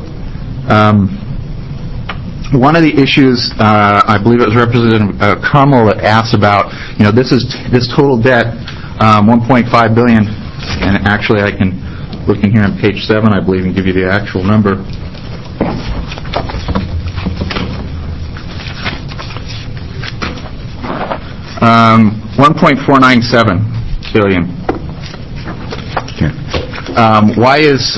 One of the issues, I believe it was Representative Crummell that asked about, this total debt, $1.5 billion, and actually I can look in here on page 7, I believe, and give you the actual number. $1.497 billion. Why is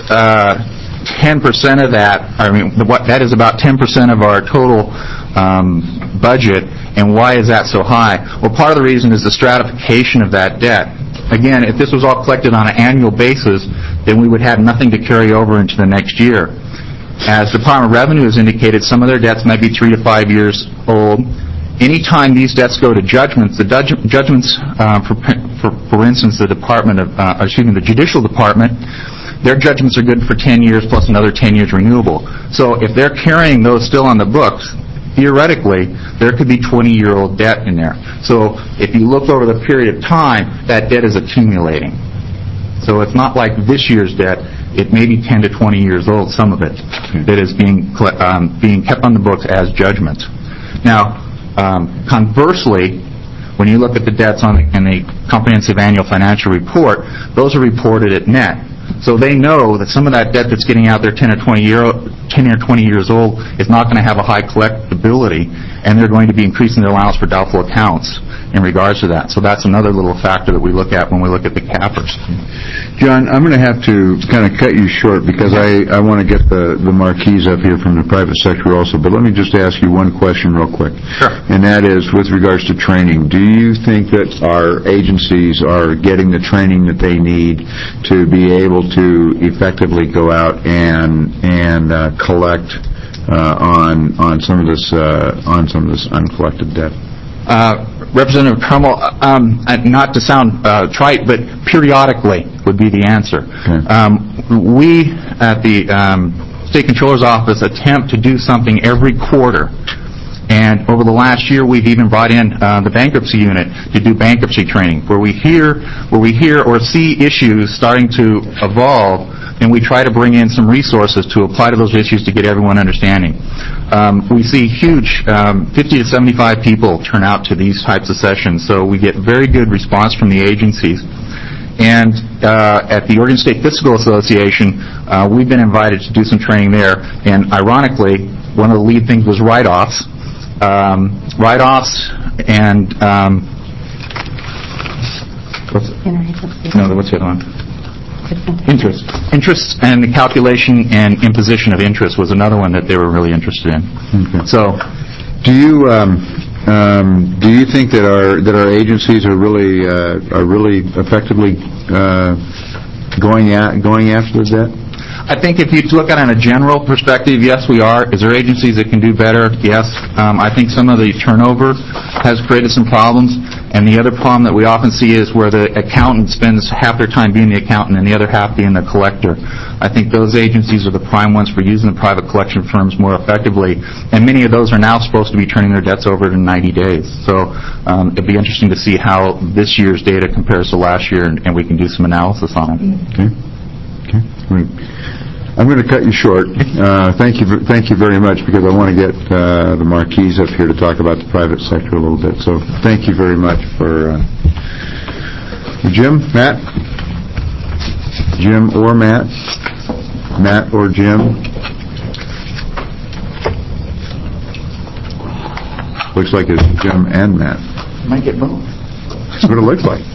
10% of that? That is about 10% of our total budget, and why is that so high? Well, part of the reason is the stratification of that debt. Again, if this was all collected on an annual basis, then we would have nothing to carry over into the next year. As the Department of Revenue has indicated, some of their debts might be 3 to 5 years old. Anytime these debts go to judgments, the judgments, for instance, the Judicial Department, their judgments are good for 10 years plus another 10 years renewable. So if they're carrying those still on the books, theoretically, there could be 20-year-old debt in there. So if you look over the period of time, that debt is accumulating. So it's not like this year's debt. It may be 10 to 20 years old, some of it, that is being kept on the books as judgments. Now, conversely, when you look at the debts in the comprehensive annual financial report, those are reported at net. So they know that some of that debt that's getting out there 10 or 20 years old is not going to have a high collectability, and they're going to be increasing their allowance for doubtful accounts in regards to that. So that's another little factor that we look at when we look at the CAFRs. John, I'm going to have to kind of cut you short because I want to get the marquees up here from the private sector also, but let me just ask you one question real quick. Sure. And that is with regards to training. Do you think that our agencies are getting the training that they need to be able to effectively go out and collect on some of this uncollected debt? Representative Crummell, not to sound trite, but periodically would be the answer. Okay. We at the State Controller's Office attempt to do something every quarter. And over the last year, we've even brought in the bankruptcy unit to do bankruptcy training, where we hear or see issues starting to evolve, and we try to bring in some resources to apply to those issues to get everyone understanding. We see huge 50 to 75 people turn out to these types of sessions, so we get very good response from the agencies. And at the Oregon State Fiscal Association, we've been invited to do some training there, and ironically, one of the lead things was write-offs. Write-offs and what's the other one? Interest and the calculation and imposition of interest was another one that they were really interested in. Okay. So, do you think that our agencies are really effectively going after the debt? I think if you look at it in a general perspective, yes, we are. Is there agencies that can do better? Yes. I think some of the turnover has created some problems. And the other problem that we often see is where the accountant spends half their time being the accountant and the other half being the collector. I think those agencies are the prime ones for using the private collection firms more effectively. And many of those are now supposed to be turning their debts over in 90 days. So it'd be interesting to see how this year's data compares to last year, and we can do some analysis on it. Okay. Great. I'm going to cut you short. Thank you very much, because I want to get the Marquis up here to talk about the private sector a little bit. So thank you very much for Jim, Matt, Jim or Matt, Matt or Jim. Looks like it's Jim and Matt. Might get both. That's what it looks like.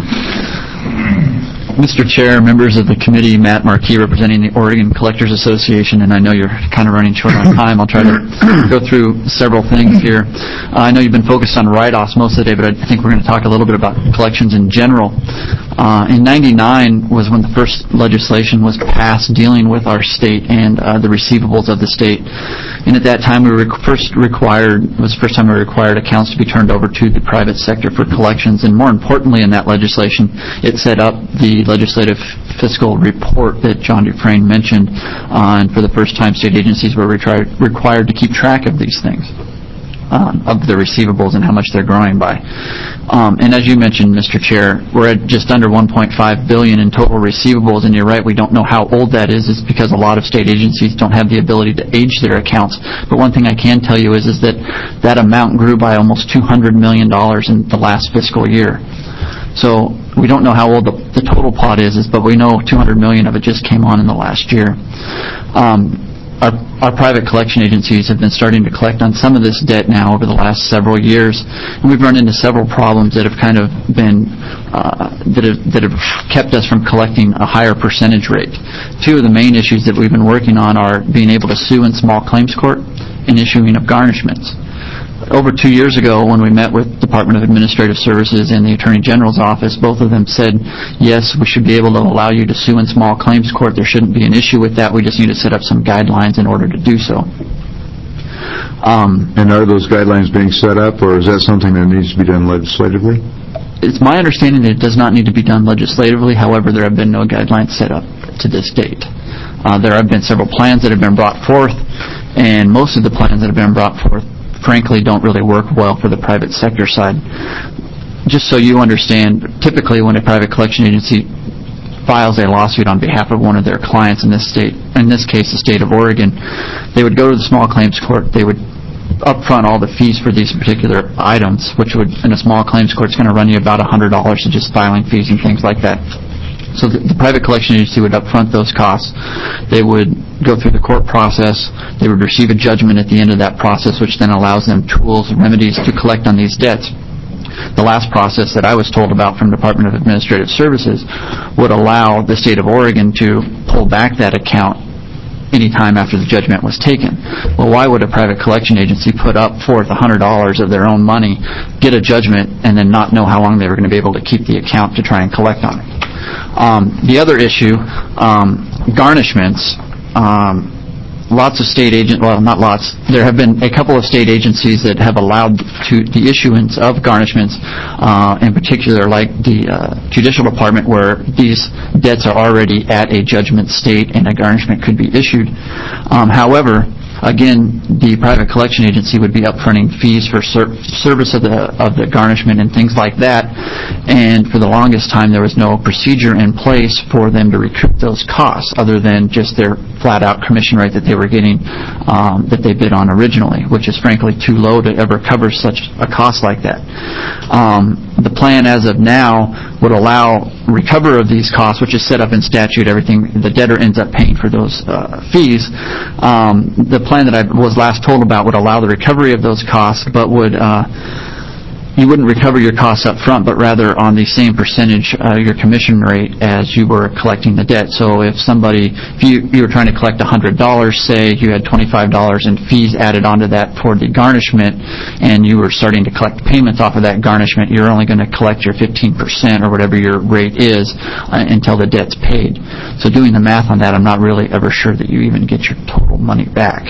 Mr. Chair, members of the committee, Matt Marquis representing the Oregon Collectors Association, and I know you're kind of running short on time. I'll try to go through several things here. I know you've been focused on write-offs most of the day, but I think we're going to talk a little bit about collections in general. In '99 was when the first legislation was passed dealing with our state and the receivables of the state. And at that time, it was the first time we required accounts to be turned over to the private sector for collections. And more importantly, in that legislation, it set up the legislative fiscal report that John Dufresne mentioned, and for the first time, state agencies were required to keep track of these things, of the receivables and how much they're growing by. And as you mentioned, Mr. Chair, we're at just under $1.5 billion in total receivables, and you're right, we don't know how old that is. It's because a lot of state agencies don't have the ability to age their accounts. But one thing I can tell you is that that amount grew by almost $200 million in the last fiscal year. So we don't know how old the total pot is, but we know $200 million of it just came on in the last year. Our private collection agencies have been starting to collect on some of this debt now over the last several years, and we've run into several problems that have kind of been that have kept us from collecting a higher percentage rate. Two of the main issues that we've been working on are being able to sue in small claims court and issuing of garnishments. Over 2 years ago, when we met with Department of Administrative Services and the Attorney General's office, both of them said, yes, we should be able to allow you to sue in small claims court. There shouldn't be an issue with that. We just need to set up some guidelines in order to do so. And are those guidelines being set up, or is that something that needs to be done legislatively? It's my understanding that it does not need to be done legislatively. However, there have been no guidelines set up to this date. There have been several plans that have been brought forth, and most of the plans that have been brought forth frankly don't really work well for the private sector side. Just so you understand, typically when a private collection agency files a lawsuit on behalf of one of their clients in this state, in this case the state of Oregon, they would go to the small claims court, they would upfront all the fees for these particular items, which would, in a small claims court, is going to run you about $100 to just filing fees and things like that. So the private collection agency would upfront those costs. They would go through the court process. They would receive a judgment at the end of that process, which then allows them tools and remedies to collect on these debts. The last process that I was told about from Department of Administrative Services would allow the state of Oregon to pull back that account any time after the judgment was taken. Well, why would a private collection agency put up forth $100 of their own money, get a judgment, and then not know how long they were going to be able to keep the account to try and collect on it? The other issue, garnishments. Lots of state not lots. There have been a couple of state agencies that have allowed the issuance of garnishments, in particular like the Judicial Department, where these debts are already at a judgment state and a garnishment could be issued. However, again, the private collection agency would be upfronting fees for service of the garnishment and things like that, and for the longest time there was no procedure in place for them to recoup those costs other than just their flat-out commission rate that they were getting, that they bid on originally, which is frankly too low to ever cover such a cost like that. The plan as of now would allow recovery of these costs, which is set up in statute. Everything the debtor ends up paying for those fees. The plan that I was last told about would allow the recovery of those costs, but would you wouldn't recover your costs up front, but rather on the same percentage, your commission rate, as you were collecting the debt. So if you were trying to collect $100, say you had $25 in fees added onto that for the garnishment, and you were starting to collect payments off of that garnishment, you're only going to collect your 15% or whatever your rate is until the debt's paid. So doing the math on that, I'm not really ever sure that you even get your total money back.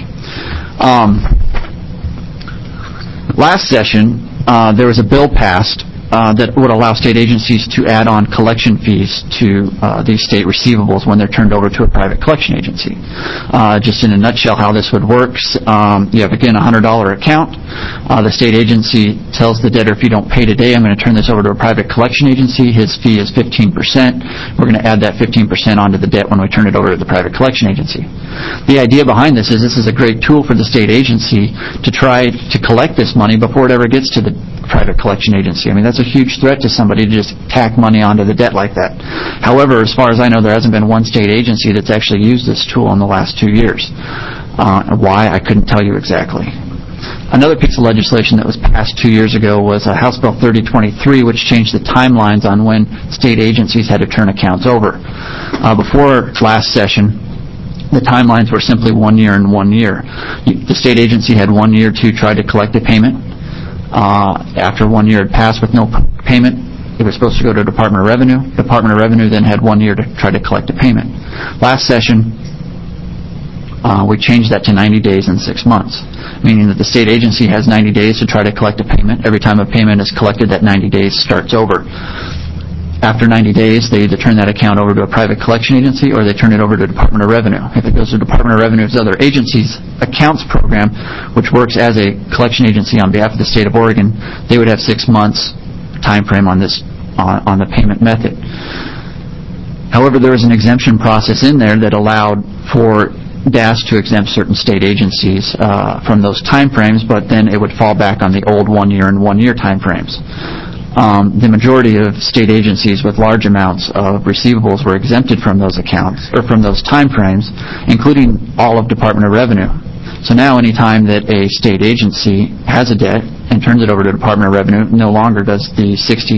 Last session, there was a bill passed that would allow state agencies to add on collection fees to these state receivables when they're turned over to a private collection agency. Just in a nutshell how this would work, you have, again, a $100 account. The state agency tells the debtor, if you don't pay today, I'm going to turn this over to a private collection agency. His fee is 15%. We're going to add that 15% onto the debt when we turn it over to the private collection agency. The idea behind this is a great tool for the state agency to try to collect this money before it ever gets to the private collection agency. I mean, that's a huge threat to somebody to just tack money onto the debt like that. However, as far as I know, there hasn't been one state agency that's actually used this tool in the last 2 years. Why? I couldn't tell you exactly. Another piece of legislation that was passed 2 years ago was House Bill 3023, which changed the timelines on when state agencies had to turn accounts over. Before last session, the timelines were simply 1 year and 1 year. The state agency had 1 year to try to collect a payment. After 1 year had passed with no payment, it was supposed to go to Department of Revenue. Department of Revenue then had 1 year to try to collect a payment. Last session, we changed that to 90 days and 6 months, meaning that the state agency has 90 days to try to collect a payment. Every time a payment is collected, that 90 days starts over. After 90 days, they either turn that account over to a private collection agency or they turn it over to Department of Revenue. If it goes to Department of Revenue's other agencies' accounts program, which works as a collection agency on behalf of the state of Oregon, they would have 6 months time frame on this on the payment method. However, there was an exemption process in there that allowed for DAS to exempt certain state agencies from those time frames, but then it would fall back on the old 1 year and 1 year time frames. The majority of state agencies with large amounts of receivables were exempted from those accounts, or from those time frames, including all of Department of Revenue. So now any time that a state agency has a debt and turns it over to Department of Revenue, no longer does the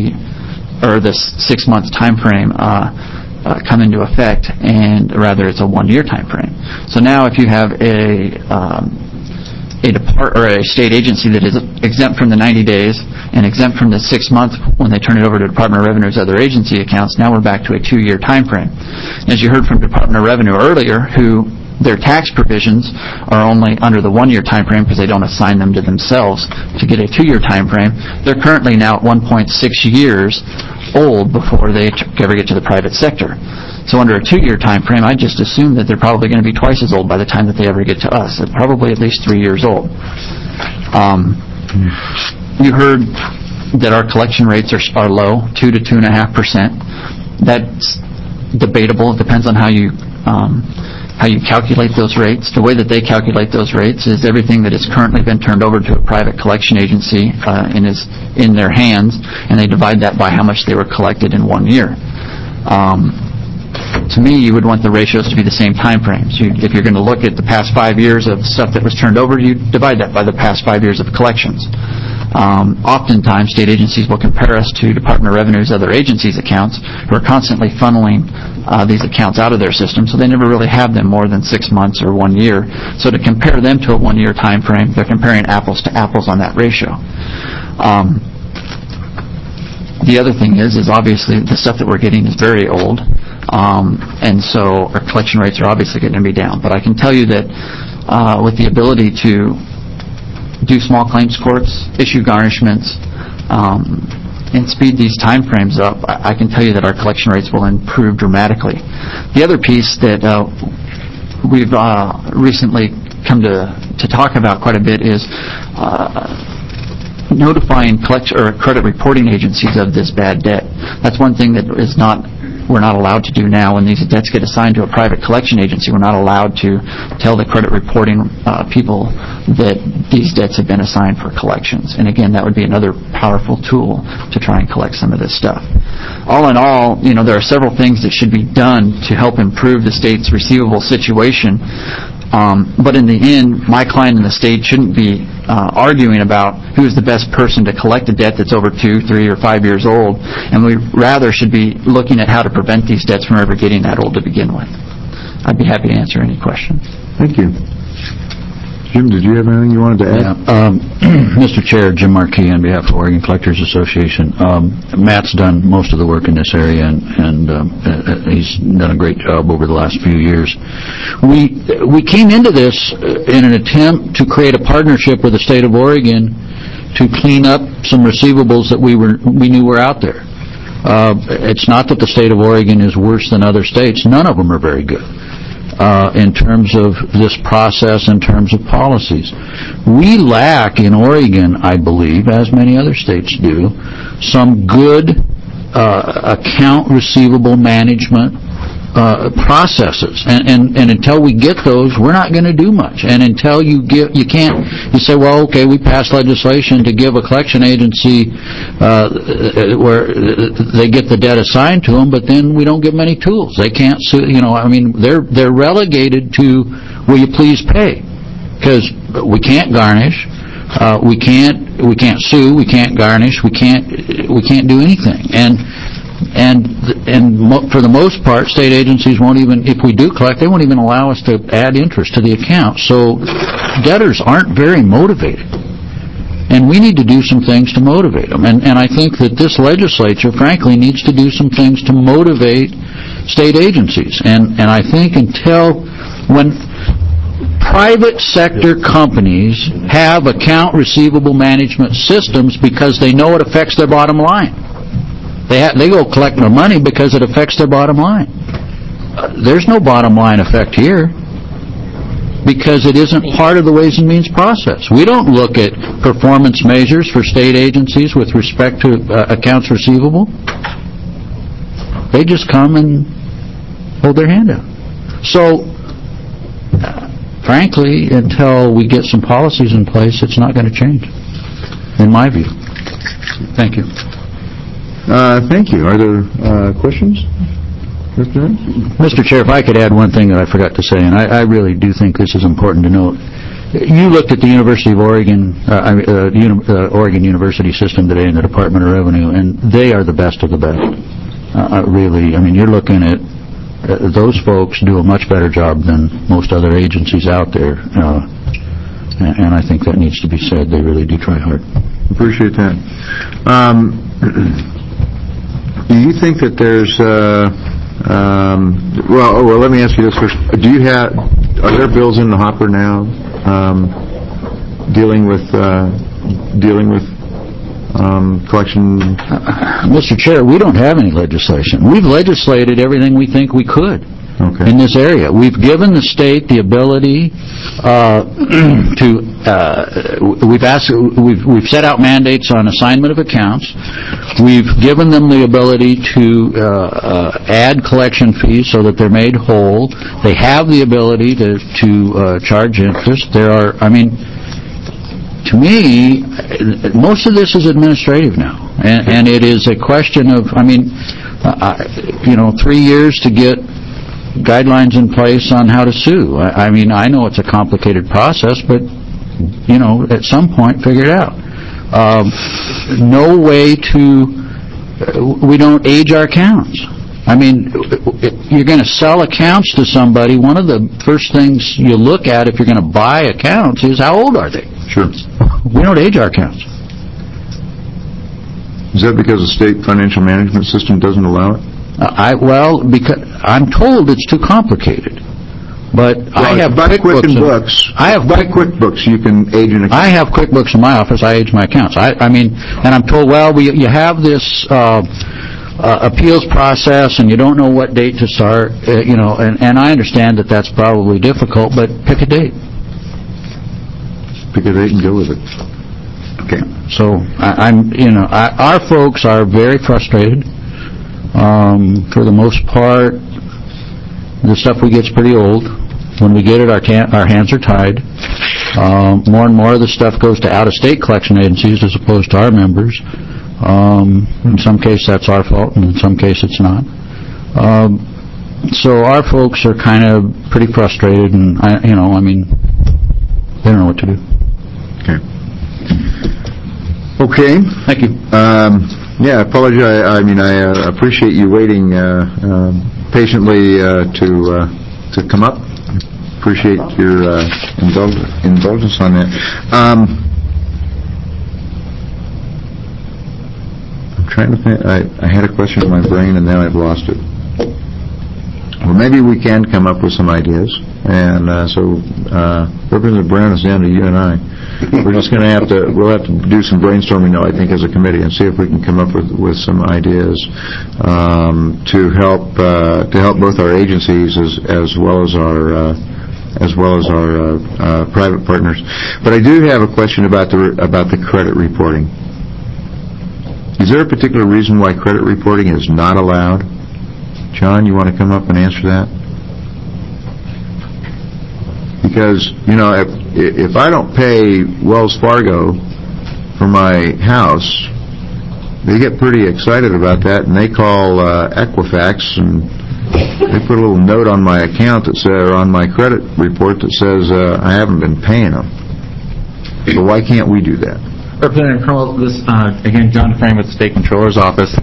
6 months time frame come into effect, and rather it's a 1 year time frame. So now if you have a state agency that is exempt from the 90 days and exempt from the 6 months when they turn it over to Department of Revenue's other agency accounts, now we're back to a 2 year time frame. As you heard from Department of Revenue earlier, who their tax provisions are only under the 1 year time frame because they don't assign them to themselves to get a 2 year time frame, they're currently now at 1.6 years old before they ever get to the private sector. So under a 2 year time frame, I just assume that they're probably going to be twice as old by the time that they ever get to us. They're probably at least 3 years old. You heard that our collection rates are low, 2 to 2.5%. That's debatable. It depends on how you calculate those rates. The way that they calculate those rates is everything that has currently been turned over to a private collection agency and is in their hands, and they divide that by how much they were collected in 1 year. To me, you would want the ratios to be the same time frames. If you're going to look at the past 5 years of stuff that was turned over, you divide that by the past 5 years of collections. Oftentimes, state agencies will compare us to Department of Revenue's other agencies' accounts, who are constantly funneling these accounts out of their system, so they never really have them more than 6 months or 1 year. So to compare them to a 1 year time frame, they're comparing apples to apples on that ratio. The other thing is obviously the stuff that we're getting is very old, and so our collection rates are obviously going to be down. But I can tell you that with the ability to do small claims courts, issue garnishments, and speed these time frames up, I can tell you that our collection rates will improve dramatically. The other piece that we've recently come to talk about quite a bit is notifying credit reporting agencies of this bad debt. That's one thing that we're not allowed to do now. When these debts get assigned to a private collection agency, we're not allowed to tell the credit reporting people that these debts have been assigned for collections. And again, that would be another powerful tool to try and collect some of this stuff. All in all, there are several things that should be done to help improve the state's receivable situation. But in the end, my client and the state shouldn't be arguing about who's the best person to collect a debt that's over 2, 3, or 5 years old, and we rather should be looking at how to prevent these debts from ever getting that old to begin with. I'd be happy to answer any questions. Thank you. Jim, did you have anything you wanted to add? Mr. Chair, Jim Markey on behalf of Oregon Collectors Association. Matt's done most of the work in this area, and he's done a great job over the last few years. We came into this in an attempt to create a partnership with the state of Oregon to clean up some receivables that we knew were out there. It's not that the state of Oregon is worse than other states. None of them are very good. In terms of this process, in terms of policies. We lack in Oregon, I believe, as many other states do, some good account receivable management processes. And until we get those, we're not going to do much. And until you say, well, okay, we passed legislation to give a collection agency where they get the debt assigned to them, but then we don't give them any tools. They can't sue. They're relegated to, will you please pay? Because we can't garnish. We can't sue. We can't garnish. We can't do anything. And for the most part, state agencies won't even, if we do collect, they won't even allow us to add interest to the account. So debtors aren't very motivated. And we need to do some things to motivate them. And I think that this legislature, frankly, needs to do some things to motivate state agencies. And I think when private sector companies have account receivable management systems because they know it affects their bottom line. They go collect their money because it affects their bottom line. There's no bottom line effect here because it isn't part of the Ways and Means process. We don't look at performance measures for state agencies with respect to accounts receivable. They just come and hold their hand out. So, frankly, until we get some policies in place, it's not going to change, in my view. Thank you. Thank you. Are there questions? Mr. Chair, if I could add one thing that I forgot to say, and I really do think this is important to note. You looked at the University of Oregon, Oregon University system today in the Department of Revenue, and they are the best of the best. Really, you're looking at those folks do a much better job than most other agencies out there, and I think that needs to be said. They really do try hard. Appreciate that. Do you think that there's well, let me ask you this first. Are there bills in the hopper now dealing with collection? Mr. Chair, we don't have any legislation. We've legislated everything we think we could in this area. We've given the state the ability we've set out mandates on assignment of accounts. We've given them the ability to add collection fees so that they're made whole. They have the ability to charge interest. To me, most of this is administrative now, and it is a question of, 3 years to get guidelines in place on how to sue. I know it's a complicated process, but, at some point, figure it out. No way we don't age our accounts. You're going to sell accounts to somebody. One of the first things you look at if you're going to buy accounts is how old are they? Sure. We don't age our accounts. Is that because the state financial management system doesn't allow it? Because I'm told it's too complicated. But I have QuickBooks. By QuickBooks, you can age an account. I have QuickBooks in my office. I age my accounts. And I'm told, you have this appeals process, and you don't know what date to start. And I understand that that's probably difficult, but pick a date. Pick a date and go with it. Okay. So our folks are very frustrated. For the most part, the stuff we get's pretty old. When we get it, our hands are tied. More and more of the stuff goes to out-of-state collection agencies as opposed to our members. In some cases, that's our fault, and in some cases, it's not. So our folks are kind of pretty frustrated, and they don't know what to do. Okay. Thank you. Yeah, I apologize. I appreciate you waiting patiently to come up. Appreciate your indulgence on that. I'm trying to think. I had a question in my brain, and now I've lost it. Well, maybe we can come up with some ideas. And so Representative Brown, is down to you and I. We're just going to we'll have to do some brainstorming now, I think, as a committee, and see if we can come up with some ideas to help both our agencies as well as our private partners. But I do have a question about the credit reporting. Is there a particular reason why credit reporting is not allowed? John, you want to come up and answer that? Because, if I don't pay Wells Fargo for my house, they get pretty excited about that, and they call Equifax, and they put a little note on my account on my credit report that says I haven't been paying them. So why can't we do that? Representative Colonel, again, John Frame with the State Controller's Office.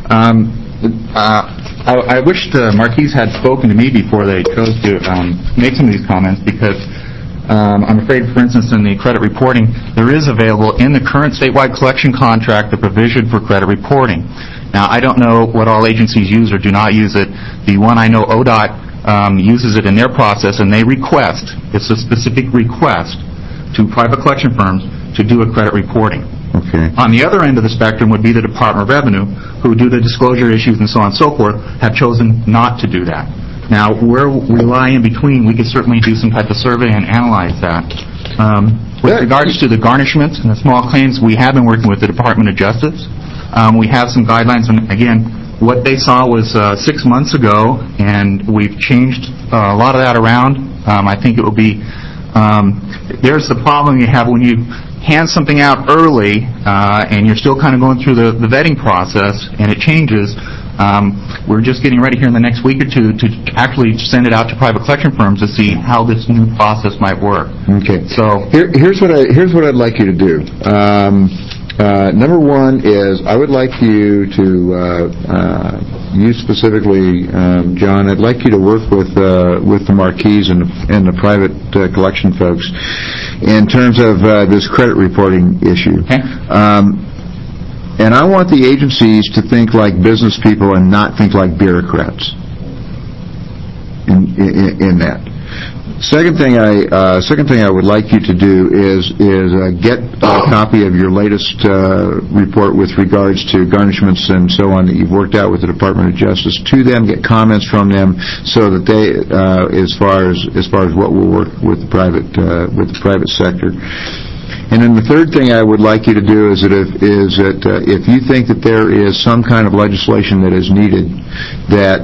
I wish the Marquis had spoken to me before they chose to make some of these comments, because I'm afraid, for instance, in the credit reporting, there is available in the current statewide collection contract the provision for credit reporting. Now, I don't know what all agencies use or do not use it. The one I know, ODOT, uses it in their process, and they request, it's a specific request to private collection firms to do a credit reporting. Okay. On the other end of the spectrum would be the Department of Revenue, who do the disclosure issues and so on and so forth, have chosen not to do that. Now, where we lie in between, we could certainly do some type of survey and analyze that. With regards to the garnishments and the small claims, we have been working with the Department of Justice. We have some guidelines, and again, what they saw was 6 months ago, and we've changed a lot of that around. I think it will be... there's the problem you have when you hand something out early and you're still kind of going through the vetting process and it changes. We're just getting ready here in the next week or two to actually send it out to private collection firms to see how this new process might work. Okay. So here's what I'd like you to do. Number one is I would like you to you specifically, John. I'd like you to work with the Marquis and the private collection folks in terms of this credit reporting issue. Okay. And I want the agencies to think like business people and not think like bureaucrats in that. Second thing I would like you to do is get a copy of your latest report with regards to garnishments and so on that you've worked out with the Department of Justice to them, get comments from them, so that they, as far as what will work with the private sector. And then the third thing I would like you to do is that if you think that there is some kind of legislation that is needed that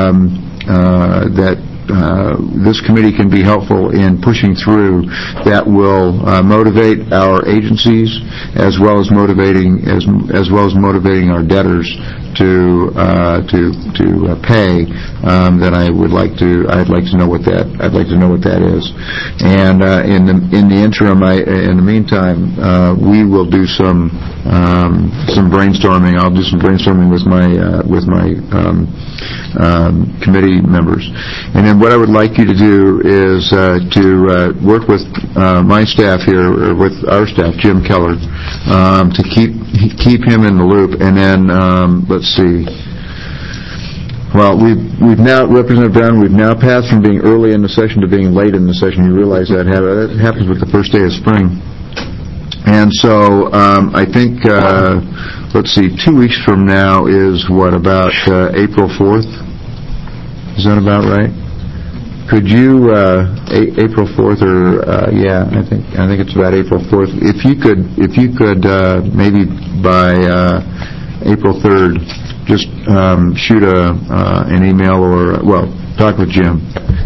this committee can be helpful in pushing through, that will motivate our agencies as well as motivating our debtors to pay. Then I'd like to know what that is. And in the interim, in the meantime, we will do some brainstorming. I'll do some brainstorming with my committee members. And then what I would like you to do is to work with my staff here, or with our staff, Jim Keller, to keep him in the loop. And then let's see. Well, we've now, Representative Brown, we've now passed from being early in the session to being late in the session. You realize that happens with the first day of spring. And so I think, let's see, 2 weeks from now is what, about April 4th? Is that about right? Could you, April 4th, or yeah, I think it's about April 4th. If you could, maybe by April 3rd, just shoot an email or, well, talk with Jim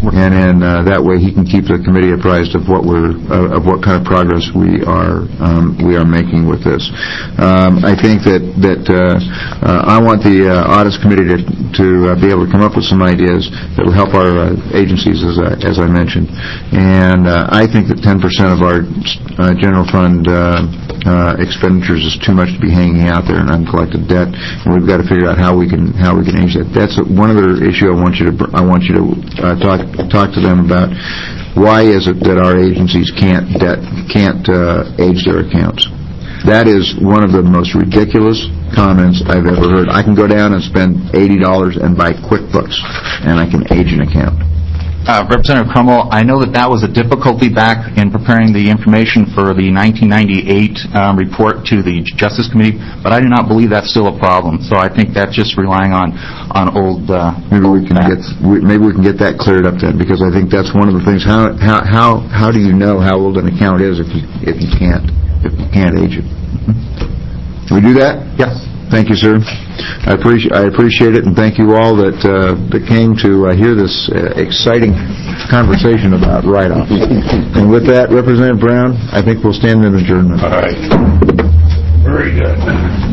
and then that way he can keep the committee apprised of what what kind of progress we are making with this. I think that I want the audits committee to be able to come up with some ideas that will help our agencies, as I mentioned. And I think that 10% of our general fund expenditures is too much to be hanging out there in uncollected debt, and we've got to figure out how we can age that. That's one other issue I want you to talk to them about. Why is it that our agencies can't age their accounts? That is one of the most ridiculous comments I've ever heard. I can go down and spend $80 and buy QuickBooks, and I can age an account. Representative Crummell, I know that was a difficulty back in preparing the information for the 1998 report to the Justice Committee, but I do not believe that's still a problem. So I think that's just relying on old. Maybe we can get that cleared up then, because I think that's one of the things. How do you know how old an account is if you can't age it? Can we do that? Yes. Thank you, sir. I appreciate it, and thank you all that came to hear this exciting conversation about write-offs. And with that, Representative Brown, I think we'll stand in adjournment. All right. Very good.